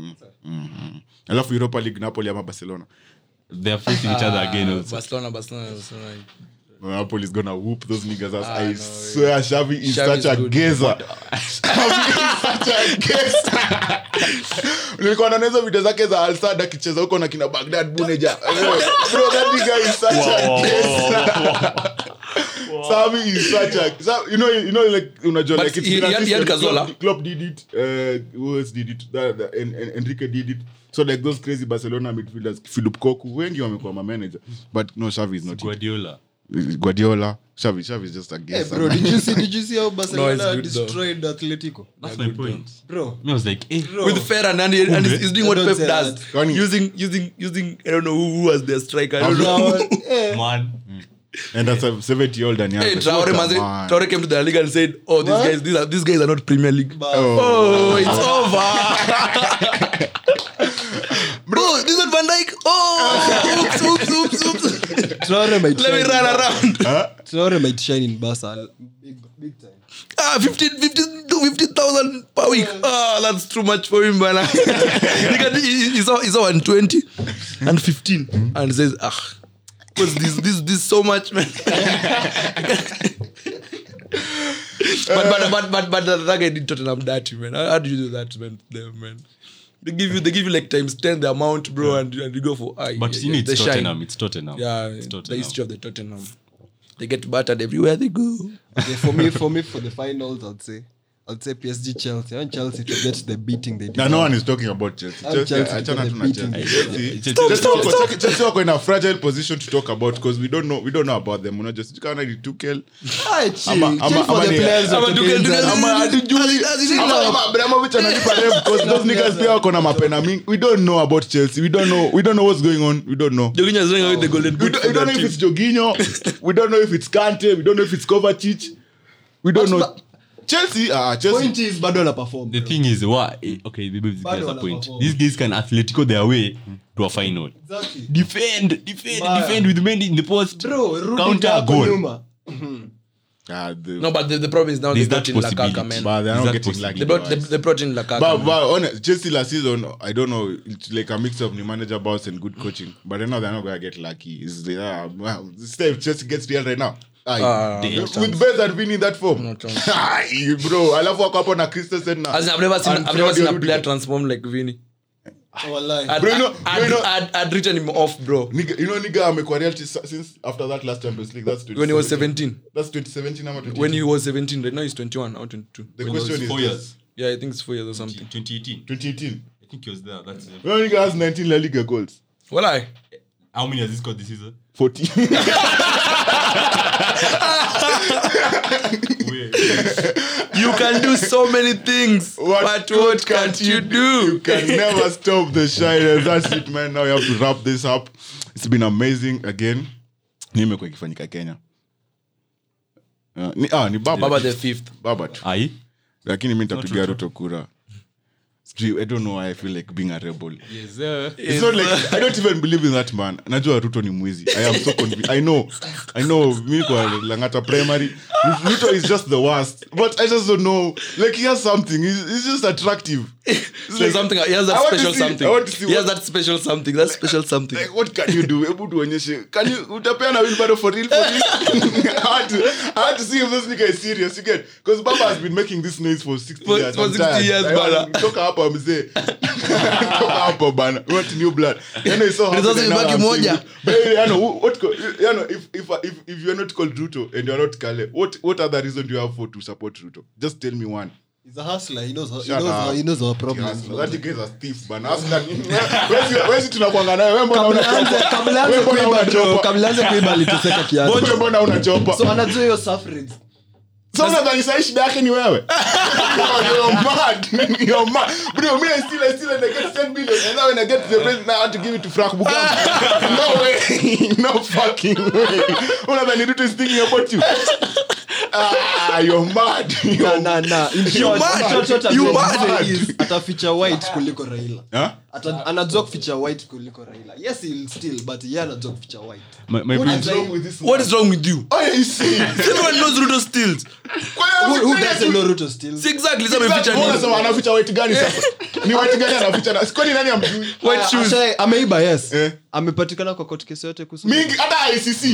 S1: Alafu Europa League, Napoli ama Barcelona.
S4: they're facing each other again also.
S3: Barcelona.
S1: Napoli is gonna whoop those niggas ass.
S3: I
S1: I
S3: know,
S1: swear, Xavi is
S3: Xavi
S1: such
S3: is
S1: a
S3: good.
S1: gazer. Xavi is such a gazer. Nilikuwa naona hizo video zake za Al Sadd akicheza huko na kina Baghdad Buneja. Bro, that nigga is such a gazer. Xavi is such a... So, you know, like, unajua,
S3: But
S1: like, it's
S3: he
S1: been a
S3: had
S1: system.
S3: Cazorla.
S1: Klopp did it. Who else did it? Enrique did it. So, like, those crazy Barcelona midfielders, Philip Koku, wengi wamekuwa ma manager. But no, Xavi is not it. Guardiola. Xavi is just a
S5: Hey,
S1: gazer.
S5: bro, did you see how Barcelona
S3: No, it's good,
S5: destroyed Atletico?
S4: That's my point.
S5: Bro,
S4: I was like,
S5: bro.
S3: With Ferran and he's doing what
S5: Don't
S3: Pep
S5: say
S3: does.
S1: that.
S3: Using I don't know who was their striker. I don't know.
S5: Now,
S4: man.
S1: And that's a 70-year-old and young.
S3: Hey, Traore came to the league and said, "Oh,
S5: What?
S3: these guys are not Premier League."
S5: But-
S3: Oh, it's over. Bro, this is not Van Dijk. Oh, oops.
S5: Traore might
S3: Let me
S5: shine.
S3: run around.
S5: Traore might shine in Barca big time.
S3: 15,000 per week. That's too much for him, man. He saw 120 and 15 and says, what's this so much, man? but that guy did Tottenham dirty, man. How do you do that, man? They give you like times 10 the amount, bro, and you go for
S4: But you need Tottenham. It's Tottenham.
S3: Yeah,
S4: It's
S3: the
S4: Tottenham.
S3: history of the Tottenham. They get battered everywhere they go.
S5: Okay, for me, for the finals, I'd say PSG Chelsea. I want Chelsea to get the beating they did.
S1: No one is talking about Chelsea.
S5: I'm
S1: Chelsea,
S5: Chelsea
S1: achana
S5: to
S1: tu
S5: the
S1: na
S5: beating.
S1: Chelsea. Chelsea wako in a fragile position to talk about because we don't know about them. Just kana ni Tuchel.
S5: Chill
S1: Ama-
S5: for
S1: ama
S5: the
S1: ni-
S5: players.
S3: ama
S5: of
S3: Tuchel-
S5: the
S3: Tuchel-
S1: Ama hatujui. Ama Abramovich analipa them because those niggas pia wako na mapena mingi. We don't know about Chelsea. We don't know what's going on. We don't know.
S3: Jorginho is running away with the golden
S1: We
S3: boot.
S1: don't know if it's Jorginho. We don't know if it's Kante. We don't know if it's Kovacic. We don't know. Chelsea.
S5: Point is, bado na perform.
S4: The thing is, okay, maybe this
S5: Bado
S4: guy's a
S5: wana
S4: point.
S5: perform.
S4: These guys can Atletico their way to a final.
S5: Exactly.
S4: Defend with Mendy in the post.
S5: Bro, Rudiger
S4: Counter
S5: hapo
S4: goal.
S5: nyuma.
S3: No, but the problem is now
S4: There's
S3: they brought
S4: that
S3: in Lukaku,
S4: possibility.
S3: man.
S1: But they're
S4: Is
S1: not
S4: that
S1: getting
S4: possible?
S1: lucky.
S3: They brought in Lukaku.
S1: But honest, Chelsea last season, I don't know, it's like a mix of new manager boss and good coaching. But I know they're not going to get lucky. It's if Chelsea gets Real right now. With Bez and Vini in that form.
S3: No chance.
S1: Bro, I love wako hapo na Christensen na.
S3: As in, I've never seen
S1: and
S3: a
S1: Claudio
S3: player
S1: Rudiger.
S3: transform like Vini.
S5: Wallahi.
S3: I'd written him off, bro.
S1: Nigga amekuwa real since after that last Champions League. That's
S3: When he was 17.
S1: That's 2017 ama 2018.
S3: When he was 17, right now he's 21 or 22.
S1: The question is
S4: 4 years.
S3: Yeah, I think it's 4 years or something.
S4: 2018.
S1: 2018.
S4: I think he was there. That's it.
S1: When he has 19 La Liga goals.
S3: Well,
S4: How many has he scored this season?
S1: 40.
S3: you can do so many things, but what can't you do?
S1: You can never stop the shine. That's it, man. Now you have to wrap this up. It's been amazing again. Nimekuwa ikifanyika Kenya. Ni
S3: Baba the 5th.
S1: Baba tu.
S4: Aye.
S1: Lakini mimi nitapigia Ruto kura. I don't know why I feel like being a rebel.
S2: Yes, sir.
S1: It's not like I don't even believe in that man. Najua Ruto ni mwizi. I am so convinced. I know. Mimi kwa Langata primary. Ruto is just the worst. But I just don't know. Like he has something. He's just attractive.
S3: So something. He has that special something.
S1: I want to see
S3: he has that special something. That special something.
S1: Like, what can you do? Ebu tuonyeshe. Can you utapea na wheelbarrow for real? I had to see if this nigga is serious. You get? Because Baba has been making this noise for 60 years.
S3: For 60 years, bana.
S1: Toka hapa mzee. Toka hapa bana. What new blood? You know, it's so hard.
S3: Baki moja.
S1: But if you are not called Ruto and you are not Kale, what other reason do you have to support Ruto? Just tell me one.
S5: He's a hustler. He knows our problem.
S1: Yes, that guy is a thief, man. Hustler. Where's it tunakuanga nayo? Wewe mbona
S5: Kabla kuiba aliteseka kiasi.
S1: Wewe mbona unachopa?
S5: So anajua hiyo suffrage.
S1: So nadhani sasa shida yake ni wewe. You're mad. Bro, me I still and I get 10 million and now when I get to the president I have to give it to Frank Bugamba. No way. No fucking way. Unadhani Ruto is thinking about you. You're mad.
S5: Nah.
S3: You mad.
S5: Ataficha white kuliko Raila.
S1: Huh?
S5: Anajua kuficha white kuliko Raila. Yes, he'll still, but yeye anajua kuficha white.
S3: What is wrong with you?
S1: Oh, yeah, you see.
S3: Everyone knows Ruto steals.
S5: Who doesn't know Ruto still?
S3: Exactly. Sasa ameficha nini?
S1: Unasema anaficha white gani sasa? Ni white gani anaficha? Kwani nani amjui?
S3: White shoes.
S5: Ameiba, yes. Amepatikana kwa court case yote kuhusu.
S1: Mingi hata ICC.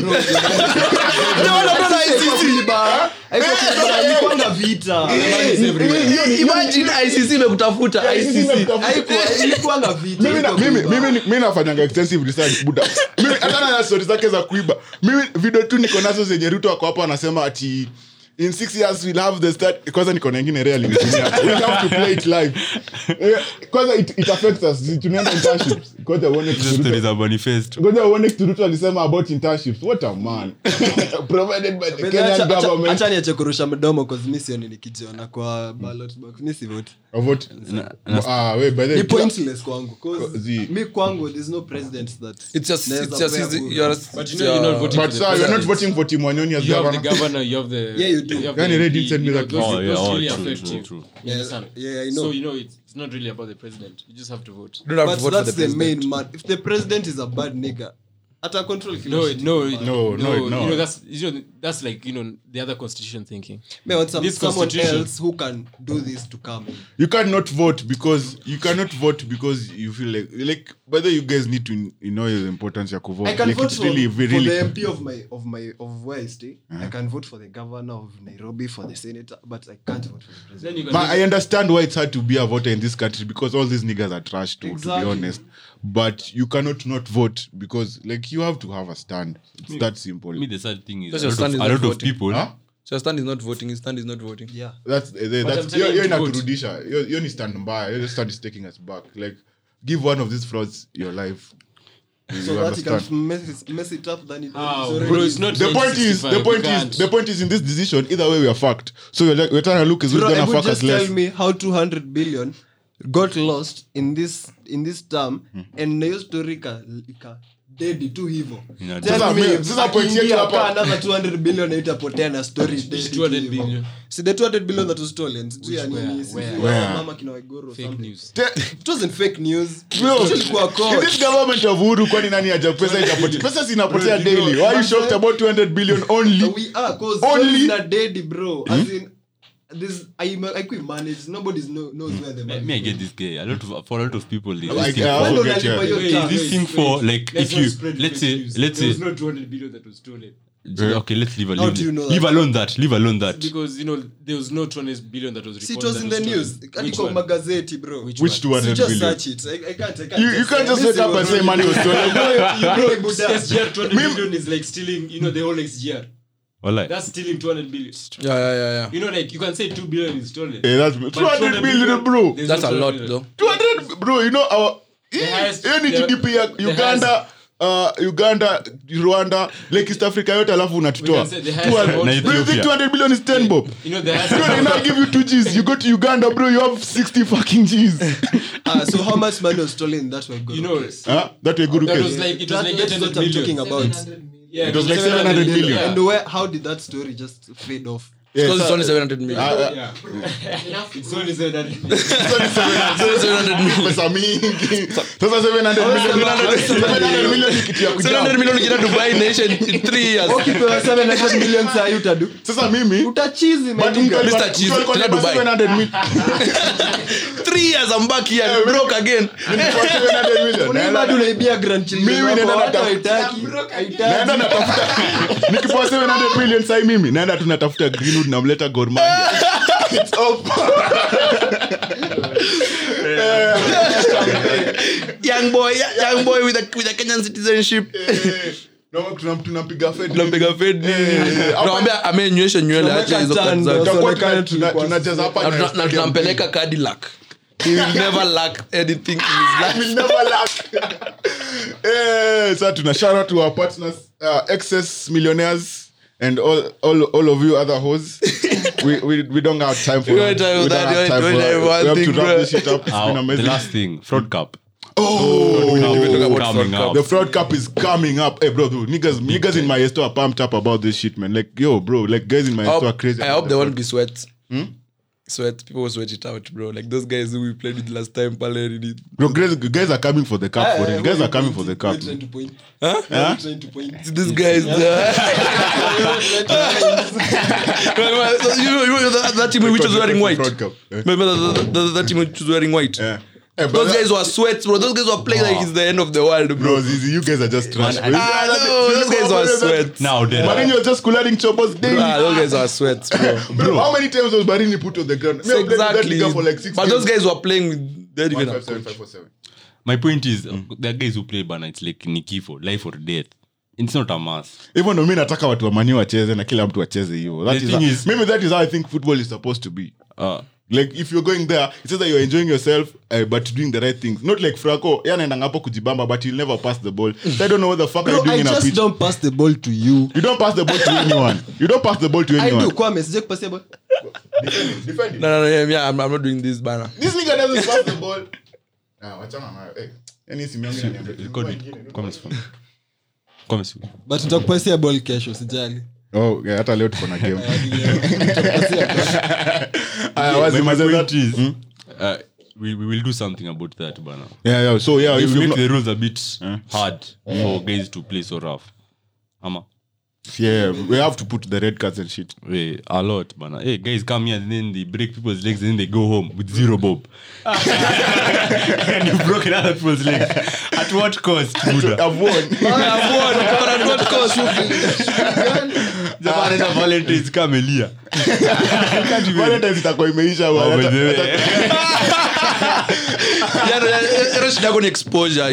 S5: Alikuwa vita.
S3: Imagine ICC imekutafuta. ICC.
S5: Ilikuwa vita.
S1: Mimi nafanyanga extensive research buda. Mimi hata na stories zake za kuiba. Mimi video tu niko nazo zenye Ruto ako hapo anasema ati in 6 years we'll have the start. Kwanza niko na nyingine real nimetumia. We have to play it live. Kwanza it affects us. Tunaenda internships. Kwanza uone
S4: There is a manifesto.
S1: Kwanza uone Ruto alisema about internships. What a man. Provided by the Kenyan government.
S5: Acha niache kurusha mdomo cause mimi sioni nikijiona kwa ballot box. Mimi si vote.
S1: Vote. Wait, by the
S5: Ni pointless kwangu cause
S1: the
S5: me kwangu there's no president that
S3: It's just
S2: But you're not voting
S1: but
S2: for the
S1: sir, you're not
S2: president.
S1: voting for Tim Wanyonyi as
S2: You have the
S1: governor.
S2: governor, you have the...
S5: Yeah, you do.
S2: have
S1: Yani
S2: the
S1: Ray didn't
S2: MP,
S1: send me that
S2: those
S1: link.
S2: really
S4: true,
S2: affect you.
S4: true.
S2: You understand?
S5: Yeah, I know.
S2: So, it's not really about the president. You just have to vote.
S3: don't have to
S5: But
S3: vote for
S5: that's
S3: the
S5: the
S3: president.
S5: main man. If the president is a bad nigga, ata control
S2: No.
S1: No.
S2: That's like, the other constitution thinking.
S5: May want
S2: This
S5: someone
S2: constitution-
S5: else who can do this to come in.
S1: You cannot vote because you feel like whether you guys need to know the importance ya kuvote.
S5: I can
S1: Like
S5: vote
S1: it's
S5: for
S1: really
S5: the MP of where I stay. I can vote for the governor of Nairobi, for the senator, but I can't vote for the president.
S2: Then you can
S1: But I understand why it's hard to be a voter in this country because all these niggas are trash too, to
S5: Exactly.
S1: be honest. But you cannot not vote because like you have to have a stand. It's that simple.
S4: Me, the sad thing is
S3: That's
S4: a
S3: your stand is
S4: lot
S3: not
S4: of
S3: voting.
S4: people.
S1: Huh?
S3: So stand is not voting. His stand is not voting.
S5: Yeah.
S1: That's
S2: I'm
S1: you're
S2: telling you to vote.
S1: inakurudisha. You're ni stand by. Your stand is taking us back. Like give one of these frauds your life. You
S5: So that you
S1: understand?
S5: can mess it up, then
S2: bro, it's not
S1: The point is,
S2: 1965,
S1: in this decision, either way we are fucked. So we're trying to look is who's
S5: Bro,
S1: gonna
S5: would
S1: fuck
S5: just
S1: us less.
S5: tell me how 200 billion got lost in this term and nayo story ika dead tu hivyo.
S4: Yeah,
S1: Sasa point yetu hapa.
S5: Another 200 billion itapotea na story dead.
S2: 200 billion.
S5: See the 200 billion that was stolen. Sijui ya nini.
S1: Where?
S5: Mama kina Waiguru or
S2: fake
S5: something.
S2: news.
S5: It wasn't fake news.
S1: Bro,
S5: It ilikuwa
S1: in
S5: code.
S1: this government of Uhuru kwani nani aja pesa itapotea? Pesa zinapotea
S5: Bro,
S1: daily. Why are you shocked about 200 billion only?
S5: We are cause
S1: Only-
S5: stories na dead, bro. As in this I could manage. Nobody knows where the money
S4: Me, I
S5: is.
S4: get this guy. For a lot of people, they
S1: Like,
S4: think
S1: I
S5: Why don't
S1: forget
S5: I
S1: you.
S5: buy your car?
S4: this thing for like
S2: Let's
S4: if
S2: not
S4: you
S2: spread
S4: let's
S2: fake
S4: say
S2: news.
S4: let's
S2: There
S4: say
S2: was no 200 billion that was stolen.
S4: okay, let's leave
S5: How do you know that?
S4: leave alone that.
S2: Because there was no 200 billion that was reported.
S5: See, it was in the
S2: that
S5: news.
S2: stolen.
S5: Kati
S2: Which
S5: kwa
S2: one?
S5: magazeti, bro.
S2: Which
S1: Which
S2: one?
S1: 200
S5: Just
S1: billion?
S5: search it. I can't.
S1: You can't just wake up and say money was stolen.
S2: SGR 200 billion is like stealing, the whole SGR.
S4: Walai.
S2: That's stealing 200 billion.
S3: Yeah.
S2: You know, like you can say 2 billion is stolen.
S1: That's 200 billion, bro.
S2: there's
S3: That's
S2: no
S3: a lot
S2: 200
S3: though.
S1: 200, bro. You know our
S2: highest-
S1: any
S2: the-
S1: GDP ya
S2: the
S1: Uganda, Uganda, Rwanda, like East Africa yote alafu unatutoa.
S2: We can say the highest
S1: 200.
S2: amount-
S1: Bro, you think 200 billion is 10 bob?
S2: You know, the highest
S1: Bro, they now give you 2 G's. You go to Uganda, bro, you have 60 fucking G's.
S5: So how much money was stolen? That way,
S2: you know,
S1: Huh? That way good
S2: that
S1: case.
S2: was like, it was
S5: That,
S2: like
S5: that's
S2: 800
S5: what I'm talking
S2: million.
S5: about.
S2: Yeah,
S1: It was like 700 million.
S2: Yeah.
S5: And where? How did that story just fade off?
S3: Because it's only 700 million.
S2: Yeah. It's only 700 million.
S3: 700 million.
S1: Pesa mingi. Sasa 700 million. 700 million ni kitu ya
S3: 700
S1: kujam.
S3: million ukienda Dubai nation in 3 years.
S5: Ukipewa 700 million saa hii utadu.
S1: Sasa mimi
S5: Utachizi,
S1: but
S5: man.
S1: mtu alikuwa-
S3: Mr. Cheese,
S1: mtu alikuwa
S3: tena
S1: ananipa
S3: Dubai.
S1: 700 million.
S3: 3 years I'm back here broke again.
S1: Nilikuwa 700 million.
S5: Unaimba hadi unaibia grandchildren
S1: Mimi
S5: wako,
S1: naenda
S5: watu
S1: natafuta-
S5: haitaki.
S1: Naenda natafuta nikipewa 700 million sai mimi naenda tu natafuta Greenwood namleta Gor Mahia. It's over.
S3: young boy with a Kenyan citizenship.
S1: No, tunapiga fed.
S3: Tunampiga fed. Tunamwambia amenywesha nywele acha hizo kati zake.
S1: Tutakuwa
S5: Tunaonekana
S1: tunacheza hapa
S3: Na
S1: na
S3: tuna- tunampeleka Cadillac. He will never lack anything in his life.
S1: will never lack. So tuna shout out to our partners, excess millionaires and all of you other hoes. We don't have time for
S3: We
S1: that.
S3: don't have
S1: We don't
S3: that.
S1: have time
S3: We
S1: for
S3: don't have
S1: that.
S3: one
S1: We have
S3: thing,
S1: to wrap
S3: bro.
S1: this shit up. It's been
S4: The
S1: amazing.
S4: last thing, Fraud Cup.
S3: Coming
S1: The
S3: up.
S1: fraud cup is coming up. Hey, bro, dude, niggas in my store are pumped up about this shit, man. Like, yo, bro, like guys in my store are crazy.
S3: I
S1: about
S3: hope
S1: the
S3: there
S1: fraud
S3: won't be sweat. Sweat. People will sweat it out, bro. Like those guys who we played with last time.
S1: Bro, guys are coming for the cup for it. Guys are coming for the cup.
S5: Trying to point.
S3: Huh?
S5: Trying to point.
S3: These guys. You know that team which was wearing white.
S1: Fraud cup. Yeah.
S3: Remember that team which was wearing white.
S1: Yeah. Hey, but
S3: Those guys were sweats, bro. Those guys were playing like it's the end of the world, bro.
S1: bro, Zizi, you guys are just trash.
S3: No, those guys were sweats.
S4: Now then.
S1: Marini was just cooling choppers daily.
S3: Those guys were sweats, bro.
S1: Bro, how many times was Marini put on the ground? Me, I played that
S3: Exactly.
S1: nigga for like 6
S3: But
S1: games.
S3: those guys were playing with they didn't even have
S1: 157,
S3: coach.
S1: 547.
S4: My point is, there are guys who play bana, it's like Nikki for life or death. It's not a mass.
S1: Even though mi nataka watu wa Mani wacheze na kila mtu acheze hivyo.
S4: The thing is-
S1: Maybe that is how I think football is supposed to be. Like if you're going there, it says that you're enjoying yourself, but doing the right things. Not like Franco, anaenda hapo kujibamba, but he'll never pass the ball. So I don't know what the fuck are
S5: Bro,
S1: you doing
S5: I
S1: in a
S5: just
S1: pitch.
S5: don't pass the ball to you.
S1: You don't pass the ball to anyone. You don't pass the ball to
S5: I
S1: anyone.
S5: do. Kwame, sije kupasia ball.
S1: Defend it.
S3: No, yeah, I'm not doing this, banner.
S1: This nigga doesn't pass the ball. Wachana nayo. Yaani simu yangu inaniambia.
S4: Record it. Comments from. Comments.
S5: But nitakupasia ball kesho, sijali.
S1: Oh, yeah, hata leo tuko na game.
S4: My
S1: mazeza.
S4: point is, we will do something about that, bana.
S1: Yeah. So yeah,
S4: We
S1: if
S4: will
S1: you
S4: make the rules a bit hard for guys to play so rough. Ama.
S1: yeah, we have to put the red cards and shit.
S4: A lot, bana. Hey, guys come here and then they break people's legs and then they go home with 0 bob. And you've broken other people's legs. At what cost, Buddha?
S1: I've won.
S3: At what cost?
S4: Jamani na Valentine's kamelia.
S1: Valentine's itakuwa imeisha bwana.
S4: By the way.
S3: Yeah, shida yako ni exposure.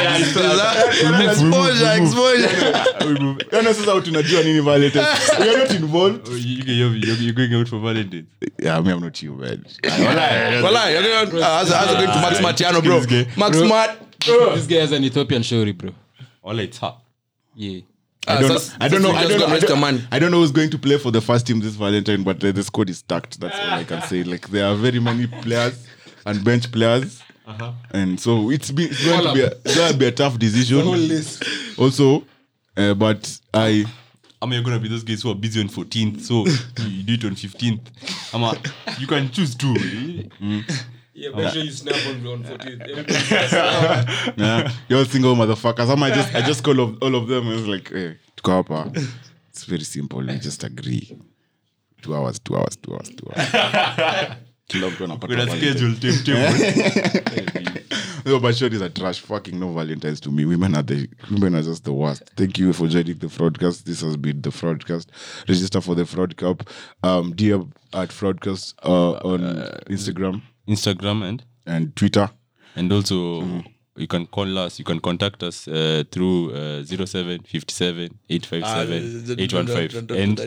S1: Yana sasa tunajua nini Valentine's. We are not involved.
S4: You're going out for Valentine's.
S1: Yeah, me I'm not you, man.
S3: Walai, you're going to Max Matiano, bro. Max Mat.
S2: This guy has an Ethiopian shori, bro.
S4: All it's hot.
S2: Yeah.
S1: I don't know who's going to play for the first team this Valentine, but the squad is stacked. That's all I can say. Like there are very many players and bench players, and so it's going to be a tough decision. Also, but
S4: You're gonna be those guys who are busy on 14th, so you do it on 15th. You can choose two.
S2: Yeah, make sure you snap on 14th.
S1: yeah, you're single motherfuckers. I just call all of them. It's like, hey, tuko hapa. It's very simple. We just agree. 2 hours. Kila mtu anapata
S4: With a
S1: Valentine.
S4: schedule, table.
S1: No, but sure, these are trash. Fucking no Valentines to me. Women are just the worst. Thank you for joining the Fraudcast. This has been the Fraudcast. Register for the Fraud Cup. DM at Fraudcast on Instagram
S4: Instagram
S1: and Twitter.
S4: and also you can call us. You can contact us through 07 57 857 815 and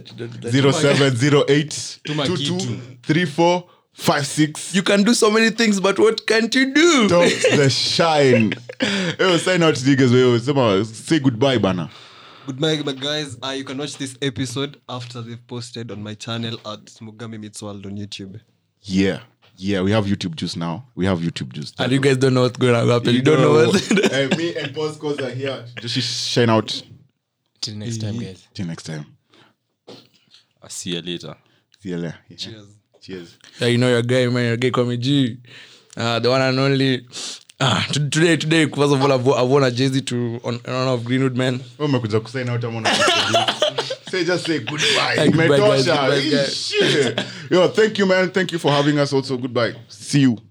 S1: 0708
S2: Tuma
S1: 22
S2: kitu.
S1: 34 56.
S3: You can do so many things, but what can't you do?
S1: Top the shine. Yo, sign out niggas. Yo, say goodbye, bana.
S5: Goodbye, my guys. You can watch this episode after they've posted on my channel at Mugami Meets World on YouTube.
S1: Yeah, we have YouTube Juice now. We have YouTube Juice.
S3: And you guys don't know what's going to happen. You don't know what.
S1: Me and Postcodes are here. Just shine out.
S2: Till next time, guys.
S1: Till next time.
S4: I'll see you later.
S1: See you later. Yeah.
S5: Cheers.
S3: Yeah, you know your guy, man. Your guy call me G. The one and only. Today, first of all, I've won a jersey on honor of Greenwood, man.
S1: Umekuja kusign out ama just say goodbye.
S3: Goodbye, guys.
S1: Imetosha.
S3: Goodbye, guys.
S1: Shit. Yo, thank you, man. Thank you for having us also. Goodbye. See you.